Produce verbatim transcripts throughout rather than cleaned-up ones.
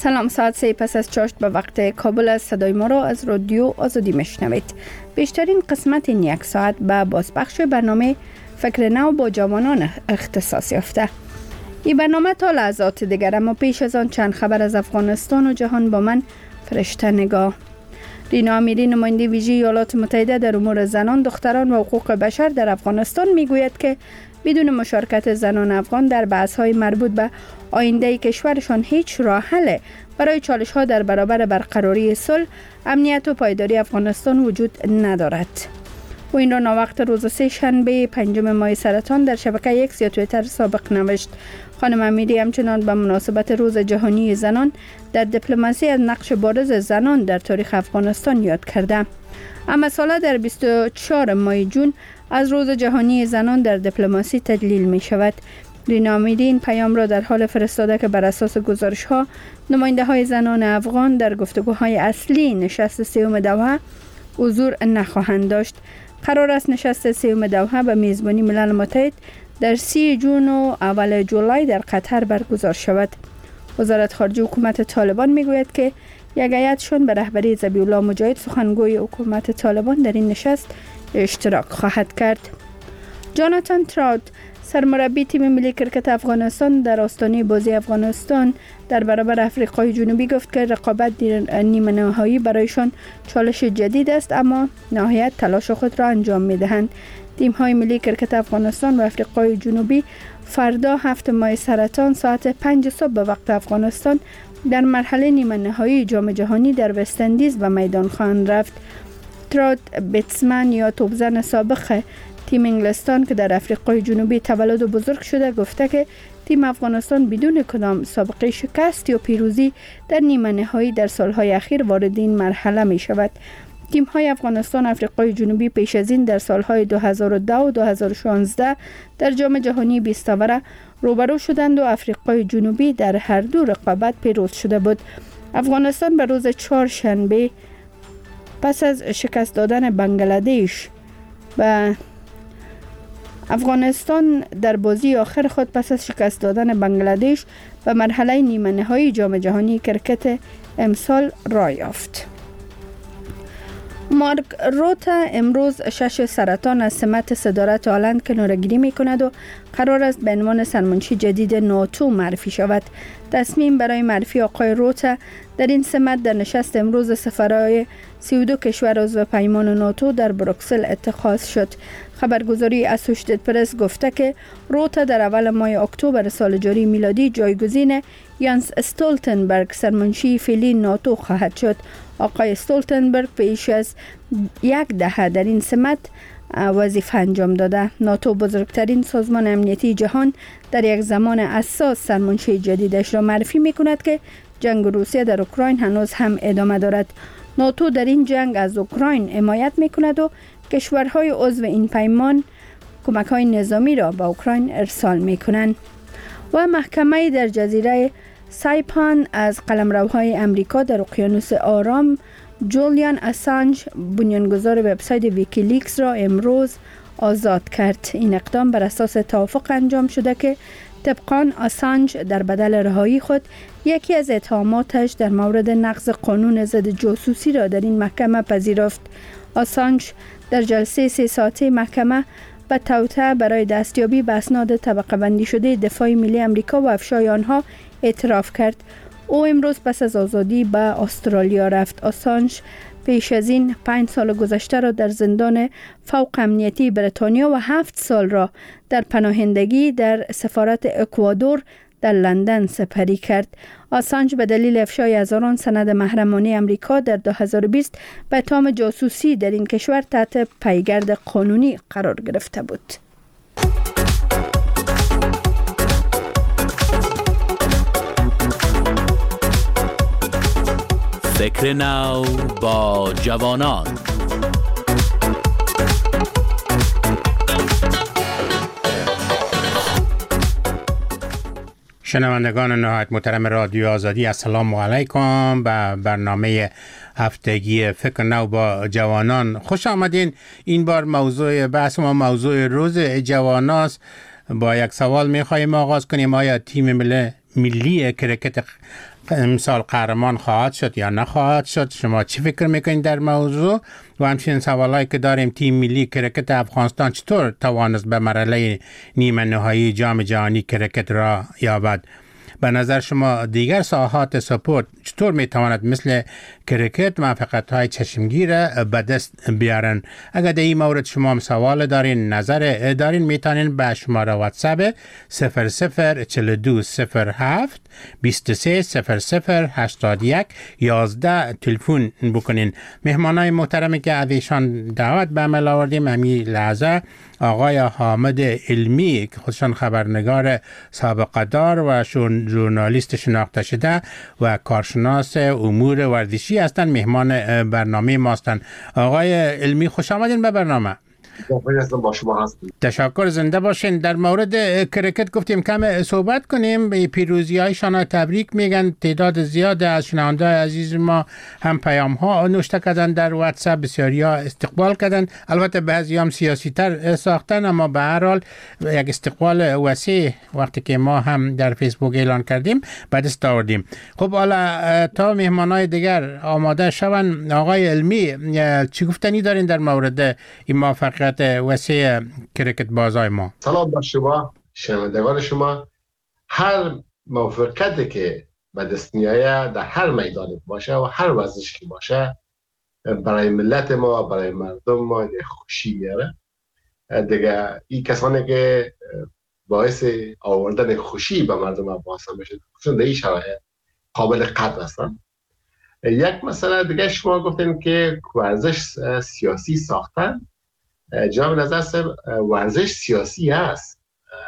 سلام، ساعت سه پس از چاشت به وقت کابل از صدای ما را از رادیو آزادی میشنوید. بیشترین قسمت این یک ساعت به بازپخش برنامه فکر نو با جوانان اختصاص یافته. این برنامه تا لحظات دیگر، اما پیش از آن چند خبر از افغانستان و جهان با من فرشته نگاه. رینا امیری، نماینده ویژه ایالات متحده در امور زنان، دختران و حقوق بشر در افغانستان میگوید که بدون مشارکت زنان افغان در بحث‌های مربوط به آینده کشورشان هیچ راه حل برای چالش‌ها در برابر برقراری صلح، امنیت و پایداری افغانستان وجود ندارد. و این را ناوقت روز سه شنبه پنجم ماه سرطان در شبکه ایکس یا توییتر سابق نوشت. خانم امیری همچنان به مناسبت روز جهانی زنان در دیپلماسی از نقش بارز زنان در تاریخ افغانستان یاد کرده. اما ساله در بیست و چهارم ماه جون از روز جهانی زنان در دیپلماسی تدلیل می شود. رینا امیری این پیام را در حال فرستاده که بر اساس گزارش ها نماینده های زنان افغان در گفتگوهای اصلی نشست سوم دوحه حضور نخواهند داشت. قرار است نشست سوم دوحه به میزبانی ملل متحد در سی جون و اول جولای در قطر برگزار شود. وزارت خارجه حکومت طالبان میگوید که یک هیئتشان به رهبری ذبیح الله مجاهد، سخنگوی حکومت طالبان، در این نشست اشتراک خواهد کرد. جاناتان تراوت، سرمربی تیم ملی کرکت افغانستان، در آستانه بازی افغانستان در برابر افریقای جنوبی گفت که رقابت در نیمه نهایی برایشان چالش جدید است، اما نهایت تلاش خود را انجام می‌دهند. تیم‌های ملی کرکت افغانستان و افریقای جنوبی فردا هفت ماه سرطان ساعت پنج صبح به وقت افغانستان در مرحله نیمه نهایی جام جهانی در وست اندیز به میدان خواهند رفت. تراد بیتسمن یا توپزن سابق تیم انگلستان که در افریقای جنوبی تولد و بزرگ شده گفته که تیم افغانستان بدون کدام سابقه شکست یا پیروزی در نیمه نهایی در سالهای اخیر وارد این مرحله می شود. تیم‌های افغانستان و افریقای جنوبی پیش از این در سالهای دو هزار و دو و دو هزار و شانزده در جام جهانی بیست اوره روبرو شدند و افریقای جنوبی در هر دو رقابت پیروز شده بود. افغانستان به روز چهارشنبه پس از شکست دادن بنگلادش به افغانستان در بازی آخر خود پس از شکست دادن بنگلادش به مرحله نیمه نهایی جام جهانی کرکت امسال راه یافت. مارک روتا امروز شش سرطان از سمت صدارت هلند کناره‌گیری می‌کند و قرار است به عنوان سرمنشی جدید ناتو معرفی شود. تصمیم برای معرفی آقای روتا در این سمت در نشست امروز سفرای سی و دو کشور عضو پیمان ناتو در بروکسل اتخاذ شد. خبرگزاری اسوشیتد پرس گفته که روتا در اول ماه اکتبر سال جاری میلادی جایگزین یانس استولتنبرگ سرمنشی فعلی ناتو خواهد شد. آقای استولتنبرگ پیش از یک دهه در این سمت وظیفه انجام داده. ناتو بزرگترین سازمان امنیتی جهان در یک زمان حساس سرمنشی جدیدش را معرفی می کند که جنگ روسیه در اوکراین هنوز هم ادامه دارد. ناتو در این جنگ از اوکراین حمایت می کند و کشورهای عضو این پیمان کمک‌های نظامی را به اوکراین ارسال می کنند. و محکمه در جزیره سایپان از قلمروهای امریکا در اقیانوس آرام جولیان اسانج، بنیانگذار وبسایت ویکیلیکس، را امروز آزاد کرد. این اقدام بر اساس توافق انجام شده که طبقاً اسانج در بدل رهایی خود یکی از اتهاماتش در مورد نقض قانون ضد جاسوسی را در این محکمه پذیرفت. اسانج در جلسه سه ساعته محکمه به توطئه برای دستیابی به اسناد طبقه بندی شده دفاع ملی امریکا و افشای آنها اعتراف کرد. او امروز پس از آزادی به استرالیا رفت. اسانج پیش از این پنج سال گذشته را در زندان فوق امنیتی بریتانیا و هفت سال را در پناهندگی در سفارت اکوادور در لندن سپری کرد. اسانج به دلیل افشای هزاران سند محرمانه امریکا در دو هزار و بیست به اتهام جاسوسی در این کشور تحت پیگرد قانونی قرار گرفته بود. فکر نو با جوانان. شنوندگان نهایت محترم رادیو آزادی، السلام علیکم. به برنامه هفتگی فکر نو با جوانان خوش آمدین. این بار موضوع بحث ما موضوع روز جوان است. با یک سوال میخواییم آغاز کنیم. آیا تیم ملی ملی کرکت امسال قهرمان خواهد شد یا نخواهد شد؟ شما چی فکر میکنید در موضوع؟ و همچنین سوالایی که داریم، تیم ملی کرکت افغانستان چطور توانست به مرحله نیمه نهایی جام جهانی کرکت را یابد؟ به نظر شما دیگر ساحات سپورت چطور میتواند مثل کرکت موفقیت‌های چشمگیر به دست بیارن؟ اگر در این مورد شما هم سوال دارین، نظر دارین، میتونین به شماره واتساپ صفر صفر چهل و دو صفر هفت بیست و سه صفر صفر هشتاد و یک یازده تلفن بکنین. مهمانای محترمی که از ایشان دعوت به عمل آوردیم همین لحظه آقای حامد علمی که خودشان خبرنگار سابقه دار و ژورنالیست شناخته شده و کارشناس امور ورزشی هستند، مهمان برنامه ما هستند. آقای علمی خوش آمدین به برنامه. با شما هستیم. تشکر، زنده باشین. در مورد کرکت گفتیم کم صحبت کنیم. به پیروزی هایشان تبریک میگن. تعداد زیاد از شنونده عزیز ما هم پیام ها نوشته کردن در واتساپ، بسیاری ها استقبال کردن. البته بعضی هم سیاسی تر ساختن، اما به هر حال یک استقبال وسیع وقتی که ما هم در فیسبوک اعلان کردیم به دست آوردیم. خب حالا تا مهمانای دیگر آماده شون، آقای علمی چی گفتنی دارین در مورد این موفقیت وسیع کرکت بازای ما؟ سلام بر شما شنوندگان شما. هر موفقیتی که به دست میآید در هر میدانی باشه و هر ورزشی باشه برای ملت ما، برای مردم ما خوشی میاره دیگه. این کسانی که باعث آوردن خوشی به مردم افغانستان بشه خصوصا در این شرایط قابل قدر هستن. یک مسئله دیگه شما گفتین که ورزش سیاسی ساختن. جناب نظر صاحب، ورزش سیاسی هست.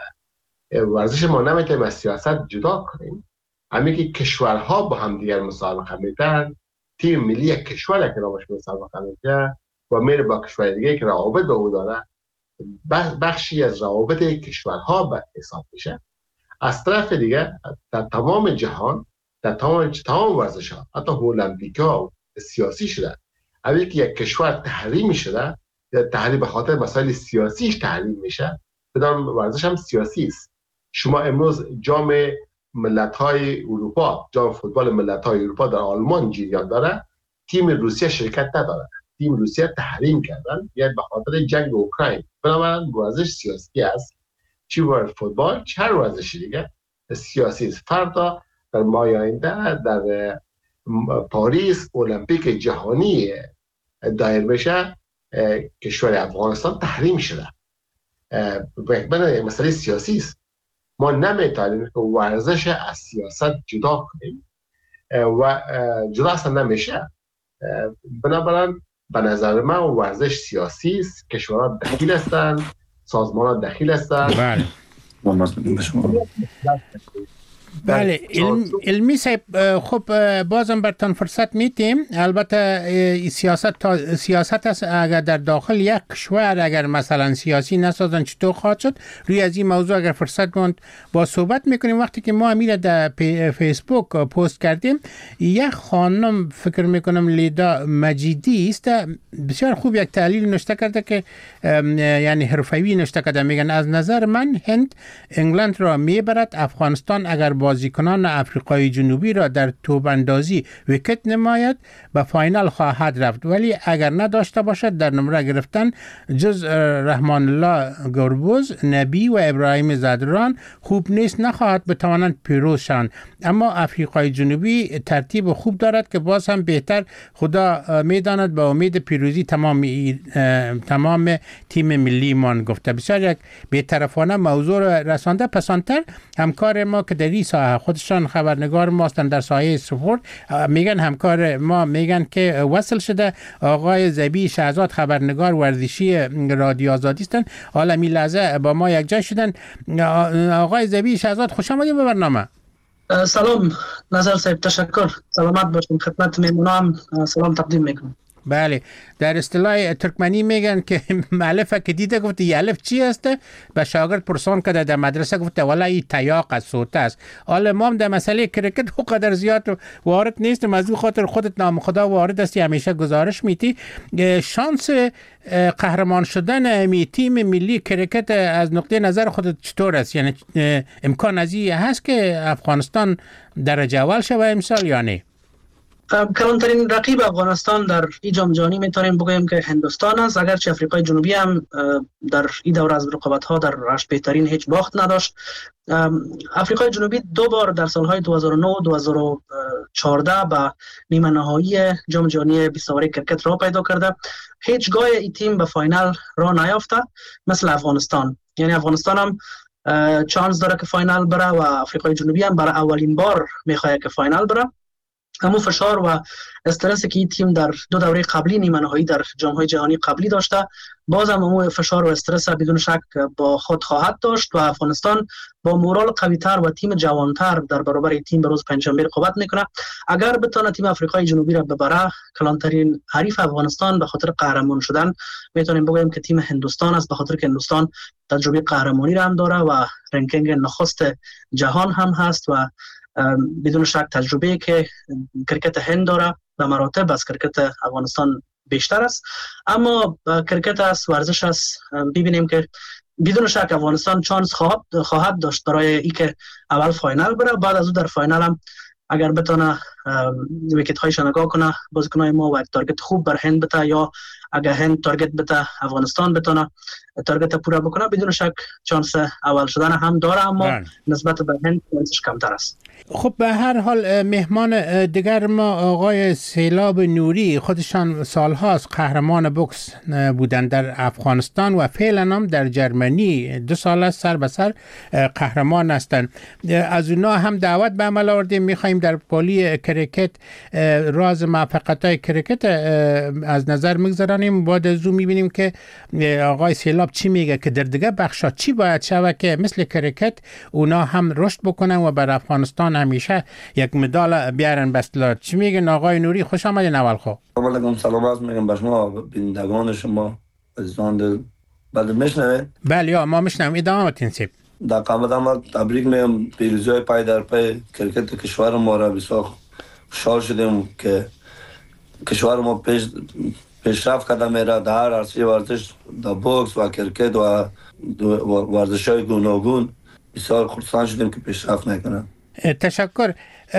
ورزش ما نمیتونیم از سیاست جدا کنیم. همین که کشورها با هم دیگر مسابقه میتن، تیم ملی یک کشور که نامش مسابقه میتن و میره با کشور دیگه که روابط به او داره، بخشی از روابط کشورها به حساب میشه. از طرف دیگه در تمام جهان، در تمام تمام ورزش ها، حتی المپیک ها سیاسی شده. همین که یک کشور تحریم شده، تحریم به خاطر مسائل سیاسیش تحریم میشه، بدان ورزش هم سیاسی است. شما امروز جام ملت‌های اروپا، جام فوتبال ملت‌های اروپا در آلمان جریان داره، تیم روسیه شرکت نداره. تیم روسیه تحریم کردن یعنی به خاطر جنگ اوکراین. بنابراین ورزش سیاسی است. چی ورزش فوتبال، چه هر ورزشی دیگه سیاسی است. فردا در ماه آینده در پاریس المپیک جهانی دایر بشه، کشور افغانستان تحریم شده. بنابراین مسئله سیاسی است. ما نمیتونیم که ورزش از سیاست جدا کنیم و جدا اصلا نمیشه. بنابراین به نظر من ورزش سیاسی است. کشورها دخیل هستند، سازمان‌ها دخیل هستند. بله. بله علم، علمی صاحب، خب بازم برتان فرصت میتیم. البته سیاست سیاست است. اگر در داخل یک کشور اگر مثلا سیاسی نسازن چطور خواهد شد؟ روی از این موضوع اگر فرصت موند با صحبت میکنیم. وقتی که ما امیر در فیسبوک پست کردیم، یک خانم فکر میکنم لیدا مجیدی است، بسیار خوب یک تحلیل نوشته کرده که یعنی حرفه‌ای نوشته کرده. میگن از نظر من هند انگلند را میبرد. افغانستان اگر بازیکنان افریقای جنوبی را در توپ اندازی ویکت نماید به فاینال خواهد رفت، ولی اگر نداشته باشد در نمره گرفتن جز رحمان الله گربوز، نبی و ابراهیم زدران خوب نیست، نخواهد بتوانند پیروز شوند. اما افریقای جنوبی ترتیب خوب دارد که باز هم بهتر خدا میداند. به امید پیروزی تمام تمام تیم ملی مان گفته. بسیار یک بی‌طرفانه موضوع رسانده. پسانتر همکار ما که در این ساحه خودشان خبرنگار ما هستند در ساحه سپورت، میگن همکار ما میگن که وصل شده آقای زبی شهزاد، خبرنگار ورزشی رادیو آزادی هستند. حالا می لحظه با ما یک جای شدن. آقای زبی شهزاد خوش آمدید به برنامه. سلام نظر صاحب، تشکر. سلامت باشین. خدمت مهمونان سلام تقدیم میکنم. بله، در اصطلاح ترکمنی میگن که مؤلفه که دیده گفت این الف چی هسته؟ به شاگرد پرسان کرده در مدرسه گفته والا این تیاق از صوته است. حالا ما هم در مسئله کرکت او قدر زیاد وارد نیستم، از این خاطر خودت نام خدا وارد هستی همیشه گزارش میتی. شانس قهرمان شدن می تیم ملی کرکت از نقطه نظر خودت چطور است؟ یعنی امکان از این هست که افغانستان درجه اول شوه امسال یا نه؟ کلانترین رقیب افغانستان در این جام جهانی میتونیم بگوییم که هندوستان است، اگرچه افریقای جنوبی هم در این دوره از رقابت ها در رشت بهترین هیچ باخت نداشت. افریقای جنوبی دو بار در سالهای دو هزار و نه و دو هزار و چهارده به نیمه نهایی جام جهانی بیست اوری کرکت را پیدا کرده. هیچگاه این تیم به فاینال را نیافته مثل افغانستان. یعنی افغانستان هم چانس داره که فاینال بره و افریقای جنوبی هم برای اولین بار میخواد که فاینال بره. اما فشار و استرسی که این تیم در دو دوره قبلی نیمه نهایی در جام‌های جهانی قبلی داشته، باز هم اون فشار و استرس بدون شک با خود خواهد داشت و افغانستان با مورال قوی‌تر و تیم جوان‌تر در برابر این تیم به روز پنجشنبه رقابت میکنه. اگر بتونه تیم افریقای جنوبی را ببره، کلانترین حریف افغانستان به خاطر قهرمان شدن میتونیم بگوییم که تیم هندوستان است، به خاطر که هندوستان تجربه قهرمانی را هم داره و رنکینگ نخست جهان هم هست و بدون شک تجربه که کرکت هند داره به مراتب از کرکت افغانستان بیشتر است. اما کرکت است، ورزش است، ببینیم که بدون شک افغانستان چانس خواهد خواهد داشت برای اینکه اول فاینال بره، بعد از او در فاینال هم اگر بتونه ویکت هایش نگاه کنه بازیکنای ما و تارگت خوب بر هند بده، یا اگر هند تارگت بده افغانستان بتونه تارگت پورا بکنه، بدون شک چانس اول شدن هم داره، اما بله. نسبت به هند چانسش کمتر است. خب به هر حال مهمان دیگر ما آقای سیلاب نوری، خودشان سالهاست قهرمان بوکس بودن در افغانستان و فعلا هم در جرمنی دو سال است سر به سر قهرمان هستند. از اونا هم دعوت به عمل آوردیم، میخوایم در پالی کرکت راز موفقیت‌های کرکت از نظر میگذاریم. بعد از اون میبینیم که آقای سیلاب چی میگه که در دیگه بخشا چی باید شوه که مثل کرکت اونا هم رشد بکنن و بر افغانستان همیشه یک مدال بیارن. بستلا چی میگن آقای نوری؟ خوش آمدین. اول خو علیکم سلام عرض میگم به شما بینندگان شما عزیزان. بله میشنوید؟ بله یا ما میشنویم. ادامه تنسیب در قامت ما تبریک میگم پیروزی پای در پای کرکت کشور ما را. بسیار خوشحال شدیم که کشور ما پیش پیشرفت کرده میره در هر عرصه ورزش، در بوکس و کرکت و ورزش‌های گوناگون. بسیار خرسند شدیم که پیشرفت میکنه. تشکر.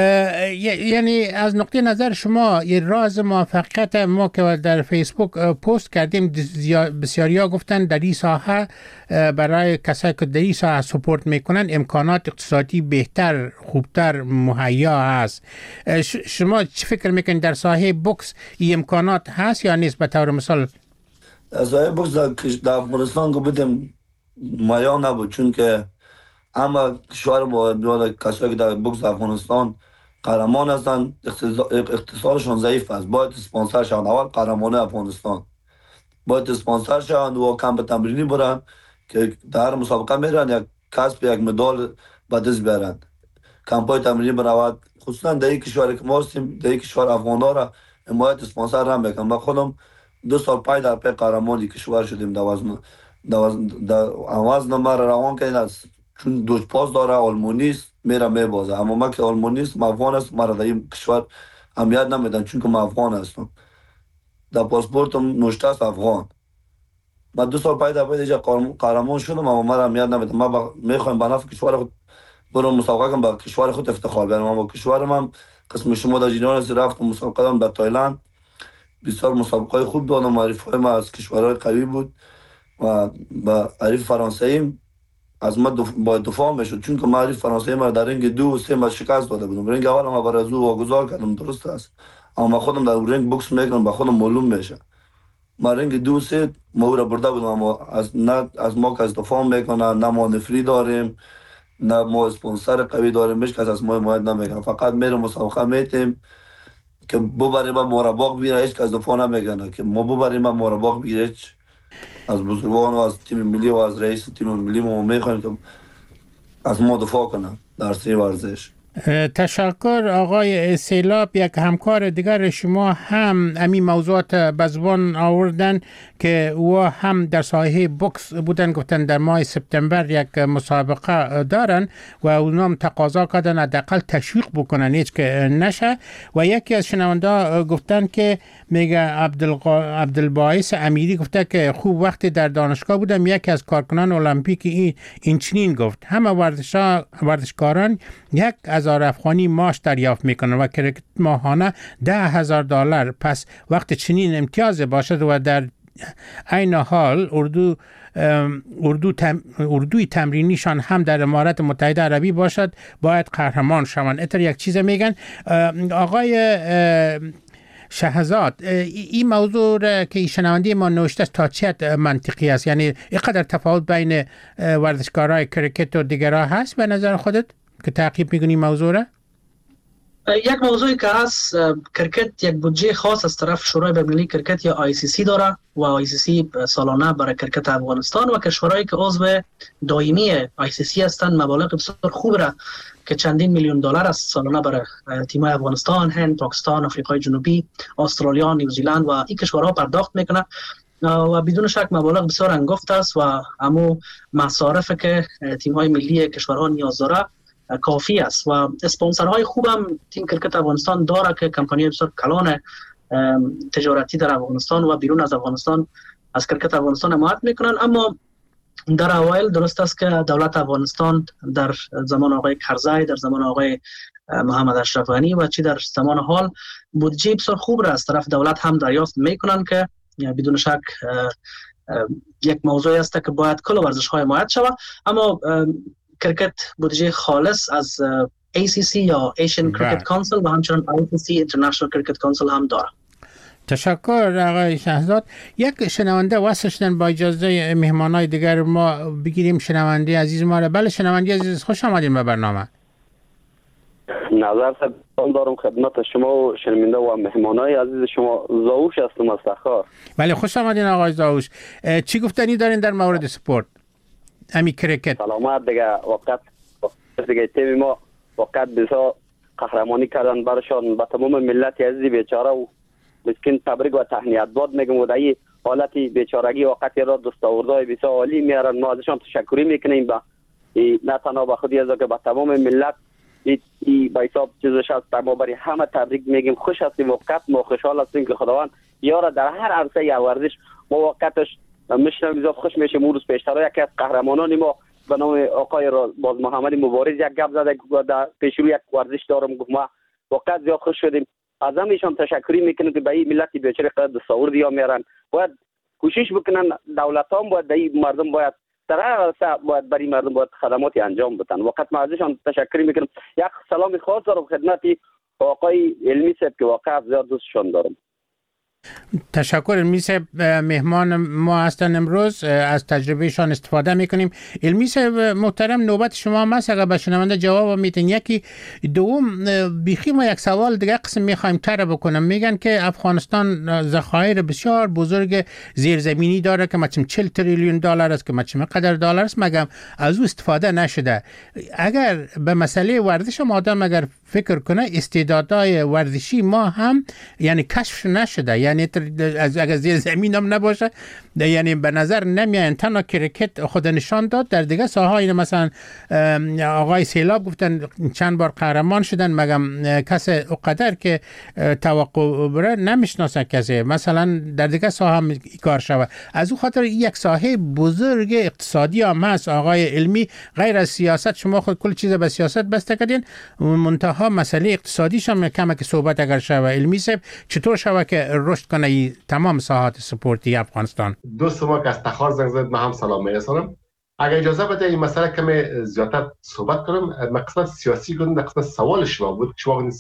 یعنی از نقطه نظر شما یه راز موفقیت ما که در فیسبوک پست کردیم، بسیاریا گفتن در این ساحه برای کسایی که در این ساحه سپورت میکنن امکانات اقتصادی بهتر خوبتر مهیا هست. شما چی فکر میکنید در ساحه بوکس این امکانات هست یا نیست؟ به طور مثال در ساحه بوکس در افغانستان که بودیم مهیا نبود، چون که اما کشور با کسایی که در بوکس افغانستان قهرمان هستند اقتصادشون ضعیف است. باید اسپانسر شوند. اول قهرمان افغانستان باید اسپانسر شوند و کمپ تمرینی برن که در مسابقه میرن یک کسب یک مدال به دست بیارند. کمپای تمرینی برود، خصوصا در این کشور که ما هستیم، در این کشور افغانا را حمایت اسپانسر را میکنم. من خودم دو سال پای در پی قهرمانی کشور شدیم. در وزن در وزن ما روان کردن، چون دو پاس داره، آلمونیست میره میبازه. اما من که آلمونیست افغان است، مرا در این کشور اهمیت نمیدن چون که من افغان هستم. در پاسپورتم نوشته است افغان. من دو سال پای در پای دیگه قهرمان شدم، اما مرا اهمیت نمیدن. من با... میخوایم به نفع کشور خود برم مسابقه کنم، با کشور خود افتخار بیارم. اما کشور من قسم شما در جنوب آسیا رفتم مسابقه دادم در تایلند. بسیار مسابقه خوب دادم. معرفی ما از کشورهای قوی بود و با حریف فرانسوی از ما دف... با دفاع میشد، چون که معرف فرانسوی ما در رنگ دو و سه ما شکست داده بودم. رنگ اول ما برای زو واگذار کردم، درست است، اما خودم در رنگ بوکس میکنم با خودم معلوم میشه. ما رنگ دو سه ما را برده بودم، اما از نه از ما که از دفاع میکنه، نه ما نفری داریم، نه ما اسپانسر قوی داریم، هیچ کس از ما حمایت نمیکنه. فقط میره مسابقه میتیم که ببریم ما مرباق بگیره، هیچ کس دفاع نمیکنه که ما ببریم ما مرباق بگیره. از بزرگان و از تیم ملی و از رئیس تیم ملی ما میخوایم که از ما دفاع کنن در سه ورزش. تشکر آقای سیلاب. یک همکار دیگر شما هم امی موضوعات بزبان آوردن که او هم در ساحه بوکس بودن، گفتن در ماه سپتامبر یک مسابقه دارن و اونام تقاضا کردن حداقل تشویق بکنن هیچ که نشه. و یکی از شنونده گفتن که میگه عبدالباعث امیری گفته که خوب وقتی در دانشگاه بودم یکی از کارکنان المپیک این این چنین گفت همه ورزشا ورزشکاران یک هزار افغانی معاش دریافت میکنن و کرکت ماهانه ده هزار دلار. پس وقت چنین امتیاز باشد و در عین حال اردو اردو تم، اردوی تمرینیشان هم در امارات متحده عربی باشد باید قهرمان شوند. اتر یک چیز میگن آقای شهزاد، این موضوع که شنونده ما نوشته تا چه منطقی است؟ یعنی اینقدر تفاوت بین ورزشکارای کرکت و دیگرها هست به نظر خودت که تعقیب میکنی موضوع را؟ یک موضوعی که هست، کرکت یک بودجه خاص از طرف شورای بین‌المللی کرکت یا آی سی سی داره و آی سی سی سالانه برای کرکت افغانستان و کشورهایی که عضو دائمی آی سی سی هستند مبالغ بسیار خوب را که چندین میلیون دلار است سالانه برای تیم‌های افغانستان، هند، پاکستان، آفریقای جنوبی، استرالیا، نیوزیلند و این کشورها پرداخت میکنه و بدون شک مبالغ بسیار انگفت است و همو مصارف که تیم‌های ملی کشورها نیاز داره کافی است و اسپانسرهای خوب هم تیم کرکت افغانستان داره که کمپانی بسیار کلان تجارتی در افغانستان و بیرون از افغانستان از کرکت افغانستان حمایت میکنن. اما در اوایل درست است که دولت افغانستان در زمان آقای کرزی، در زمان آقای محمد اشرف غنی و چی در زمان حال بودجه بسیار خوب را از طرف دولت هم دریافت میکنن که بدون شک یک موضوعی است که باید کل ورزش‌های حمایت شود. اما کرکت بودجه خالص از ای سی سی یا ایشین کرکت کانسل و همچنان آی سی سی اینترنشنال کرکت کانسل هم داره. تشکر آقای شهزاد. یک شنونده وصل شدن با اجازه مهمانای دیگر ما بگیریم شنونده عزیز ما را. بله شنونده عزیز، خوش آمدین به برنامه. نظر سلام دارم خدمت شما و شنونده و مهمانای عزیز شما. زاوش هستم از تخار. بله خوش آمدین آقای زاوش. چی گفتنی دارین در مورد سپورت امی کرکت؟ سلامت دیگه. وقت دیگه تیم ما وقت بسیار قهرمانی کردن برشان به تمام ملت عزیز بیچاره و مسکین تبریک و تهنیت باد میگم و در این حالتی بیچارگی وقتی را دستاوردهای بسیار عالی میارن. ما ازشان تشکری میکنیم با نه تنها به خودی از که به تمام ملت ای با حساب چیزش هست. ما برای همه تبریک میگیم. خوش هستیم وقت ما خوشحال هستیم که خداوند یارا در هر عرصه ورزش ما وقتش میشنم بسیار خوش میشیم. اون روز پیشتر یکی از قهرمانان ما به نام آقای باز محمد مبارز یک گپ زده در پیشرو یک ورزش دارم گفت ما وقت زیاد خوش شدیم. از همیشان تشکری میکنم که به این ملت بیچاره قدر دستاورد یا میارن. باید کوشش بکنن دولت هم باید به این مردم باید در هر عرصه باید برای مردم باید خدماتی انجام بدن. وقت ما ازشان تشکری میکنم. یک سلام خاص دارم خدمتی آقای علمی صاحب که واقعا زیاد دوستشان دارم. تشکر. علمی صاحب مهمان ما هستن امروز، از تجربهشان استفاده میکنیم. علمی صاحب محترم نوبت شما هست، اگر به شنونده جواب میتین. یکی دوم بیخی ما یک سوال دیگه قسم میخوایم تر بکنم. میگن که افغانستان ذخایر بسیار بزرگ زیرزمینی داره که مثلا چهل تریلیون دلار است که مثلا قدر دلار است، مگم از او استفاده نشده. اگر به مسئله ورزش ما آدم اگر فکر کنه استعدادهای ورزشی ما هم یعنی کشف نشده، یعنی از اگر زیر زمین هم نباشه، یعنی به نظر نمیاد. تنها کرکت خود نشان داد، در دیگه ساحات مثلا آقای سیلاب گفتن چند بار قهرمان شدن، مگم کس اقدر که توقع بره نمیشناسه کسی مثلا در دیگه ساحه هم کار شود. از اون خاطر یک ساحه بزرگ اقتصادی هم هست آقای علمی. غیر از سیاست شما خود کل چیز به سیاست بسته کردین، منتها مسئله اقتصادیش هم کمه که صحبت اگر شود. علمی صاحب چطور شود که رشد کنه تمام ساحات سپورتی افغانستان؟ دوست ما که از تخار زنگ زد من هم سلام میرسانم. اگر اجازه بده این مسئله کمی زیادتر صحبت کنم. مقصد سیاسی کنم در قسمت سوال شما بود که شما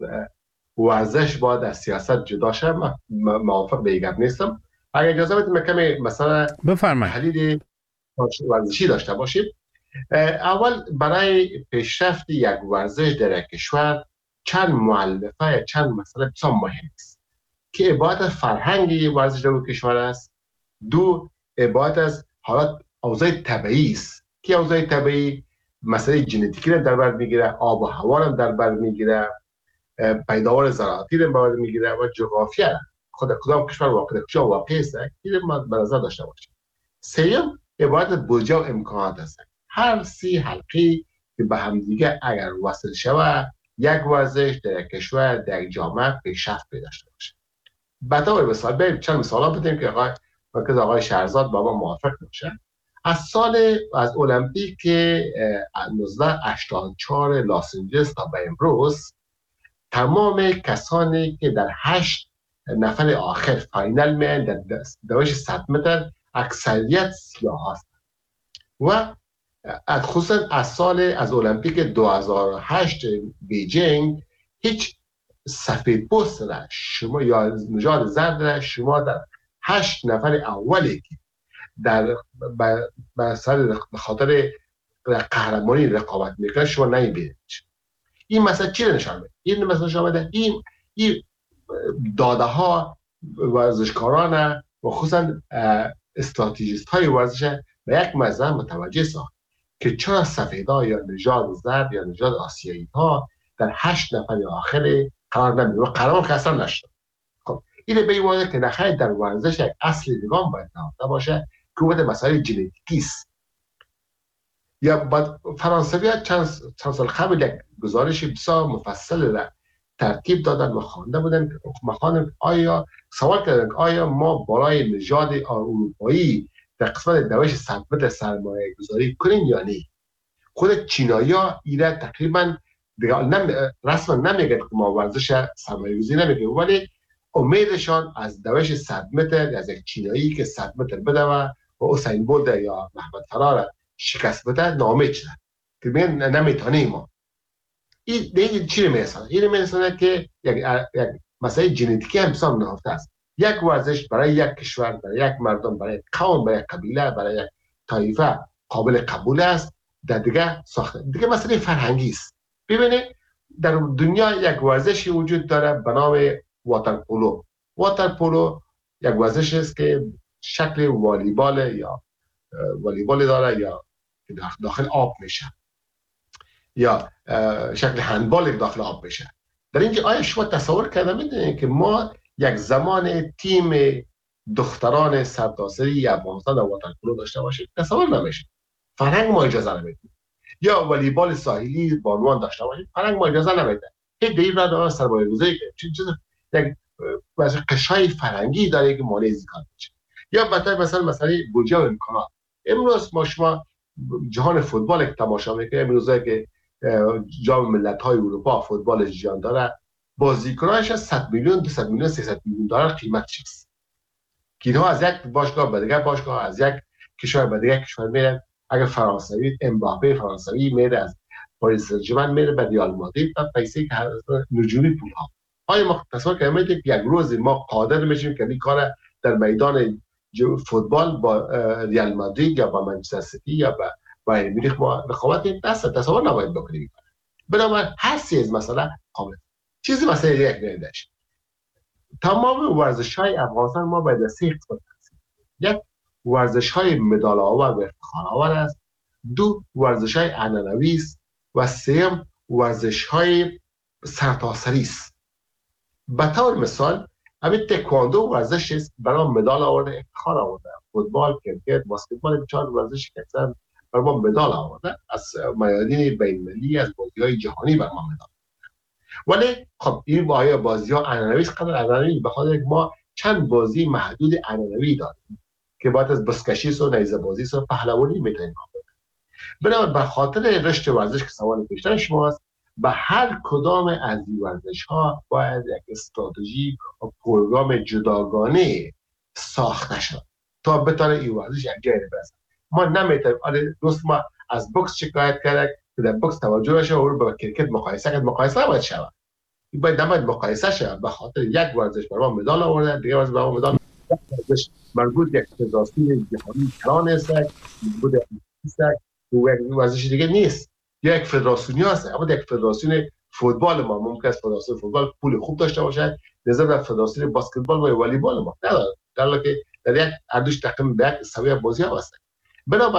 ورزش باید از سیاست جدا شه. من موافق به این نیستم. اگر اجازه بده من کمی مسئله بفرمایید تحلیل ورزشی داشته باشید. اول برای پیشرفت یک ورزش در کشور چند مؤلفه چند مسئله بسیار مهم است که عبارت فرهنگ ورزش در کشور است. دو، عبارت از حالات اوضاع طبیعی است که اوضاع طبیعی مسئله ژنتیکی رو در بر میگیره، آب و هوا رو در بر میگیره، پیداوار زراعتی رو در بر میگیره و جغرافیا خود کدام کشور واقع کجا واقع است این ما به نظر داشته باشیم. سوم عبارت بودجه و امکانات است. هر سی حلقه که به هم دیگه اگر وصل شود یک ورزش در یک کشور در یک جامعه پیشرفت پیدا داشته باشه. به طور مثال بریم چند مثالا بدیم که آقای مرکز آقای شهرزاد با ما موافق باشه. از سال از المپیک نوزده هشتاد و چهار لاس آنجلس تا به امروز تمام کسانی که در هشت نفر آخر فاینال میان در دوش صد متر اکثریت سیاه هستند و خصوصا از سال از المپیک دو هزار و هشت بیجینگ هیچ سفید پوست را شما یا نژاد زرد را شما در هشت نفر اولی که در به سر خاطر قهرمانی رقابت میکنه شما نمیبینید. این مسئله چی نشان میده؟ این مسئله نشان میده این این داده ها ورزشکاران و خصوصا استراتژیست های ورزش به یک موضوع متوجه ساخت که چرا سفیدا یا نژاد زرد یا نژاد آسیایی ها در هشت نفر آخر قرار نمیگیرن و قرار کسان نشد. خب این به این معنی که نخواهی در ورزش یک اصل نگام باید نهفته باشه که بوده مسائل ژنتیکی است. یا بعد فرانسوی ها چند سال قبل یک گزارش بسیار مفصل را ترتیب دادن و خوانده بودن که مخانم آیا سوال کردن که آیا ما بالای نژاد اروپایی در قسمت دوش صد متر سرمایه گذاری کنیم یا نه. خود چینایی ها ایره تقریبا نم... رسما نمیگن که ما ورزش سرمایه گذاری نمیگیم ولی امیدشان از دوش صد متر از یک چینایی که صد متر بده و حسین بولت یا محمد فرار شکست بده نامید شده که میگن نمیتونیم ما. این دیگه چی میرسونه؟ این میرسونه که یک یک مسئله ژنتیکی هم بسیار نهفته است. یک ورزش برای یک کشور، برای یک مردم، برای قوم، برای قبیله، برای یک طایفه قابل قبول است، در دیگه ساخته. دیگه مسئله فرهنگی است. ببینید در دنیا یک ورزشی وجود داره به نام واتر پولو. واتر پولو یک ورزش است که شکل والیبال یا والیبال داره یا داخل آب میشه یا شکل هندبال داخل آب میشه. در اینجا آیا شما تصور کرده میدونید که ما یک زمان تیم دختران سرتاسری افغانستان در واتر پولو داشته باشیم؟ تصور نمیشه. فرهنگ ما اجازه نمیده. یا والیبال ساحلی بانوان داشته باشیم؟ فرهنگ ما اجازه نمیده. هیچ دلیل نداره سرمایه‌گذاری کنیم. چیز یک واسه قشای فرهنگی داره که مانع زیاد میشه. یا مثلا مثلا مسئله بودجه و امکانات. امروز ما شما جهان فوتبال که تماشا میکنیم، امروزه که جام ملت‌های اروپا فوتبال جهان داره، بازیکنانش از صد میلیون، دویست میلیون، سیصد میلیون دلار قیمتش است. که اینها از یک باشگاه به دیگر باشگاه، از یک کشور به دیگر کشور میرن. اگر فرانسوی امباپه فرانسوی میره از پاریس سن ژرمن میره به ریال مادرید و پیسه که نجومی پول ها. آیا ما تصور کنیم که یک روز ما قادر میشیم که این کار در میدان فوتبال با ریال مادرید یا با منچستر سیتی یا با بایر مونیخ ما رقابت دست تصور نباید بکنیم. بنابراین هر سیز مثلا قابل چیزی مثلا یک نیندش. تمام ورزش‌های افغانستان ما باید سه قسمت تقسیم کنیم. یک ورزش‌های مدال آور و افتخار آور است، دو ورزش‌های عنعنوی است و سوم ورزش‌های سرتاسری است. به طور مثال همین تکواندو ورزش است برای مدال آورده، افتخار آورده. فوتبال، کرکت، بسکتبال چهار ورزشی که اکثر برای ما مدال آورده، از میادین بین‌المللی از بازی‌های جهانی برای ما مدال. ولی خب این آیا بازی‌ها عنعنوی است؟ قدر عنعنوی به خاطر ما چند بازی محدود عنعنوی داریم که باید از بسکشی و نیزه بازی و پهلوانی میتونیم کنیم. بنابراین به خاطر رشد ورزش که سوال پیشتر شماست، به هر کدام از این ورزش‌ها باید یک استراتژی و پروگرام جداگانه ساخته شد تا بتونه این ورزش یک جایی برسه. ما نمیتونیم آره دوست ما از بوکس شکایت کرد که در بوکس توجه بشه و با کرکت مقایسه کرد. مقایسه نباید شود. این باید نباید مقایسه شود. به خاطر یک ورزش برای ما مدال آورده، دیگه ورزش برای ما مدال ورزش مربوط یک فدراسیون جهانی کران است، مربوط است و یک ورزش دیگه نیست. یک فدراسیونی هست، اما یک فدراسیون فوتبال ما ممکن است فدراسیون فوتبال پول خوب داشته باشد، نظر در فدراسیون بسکتبال و والیبال ما نداره. در حالی که در یک اردوش تقریبا به یک سویه بازی ها هست. بنابراین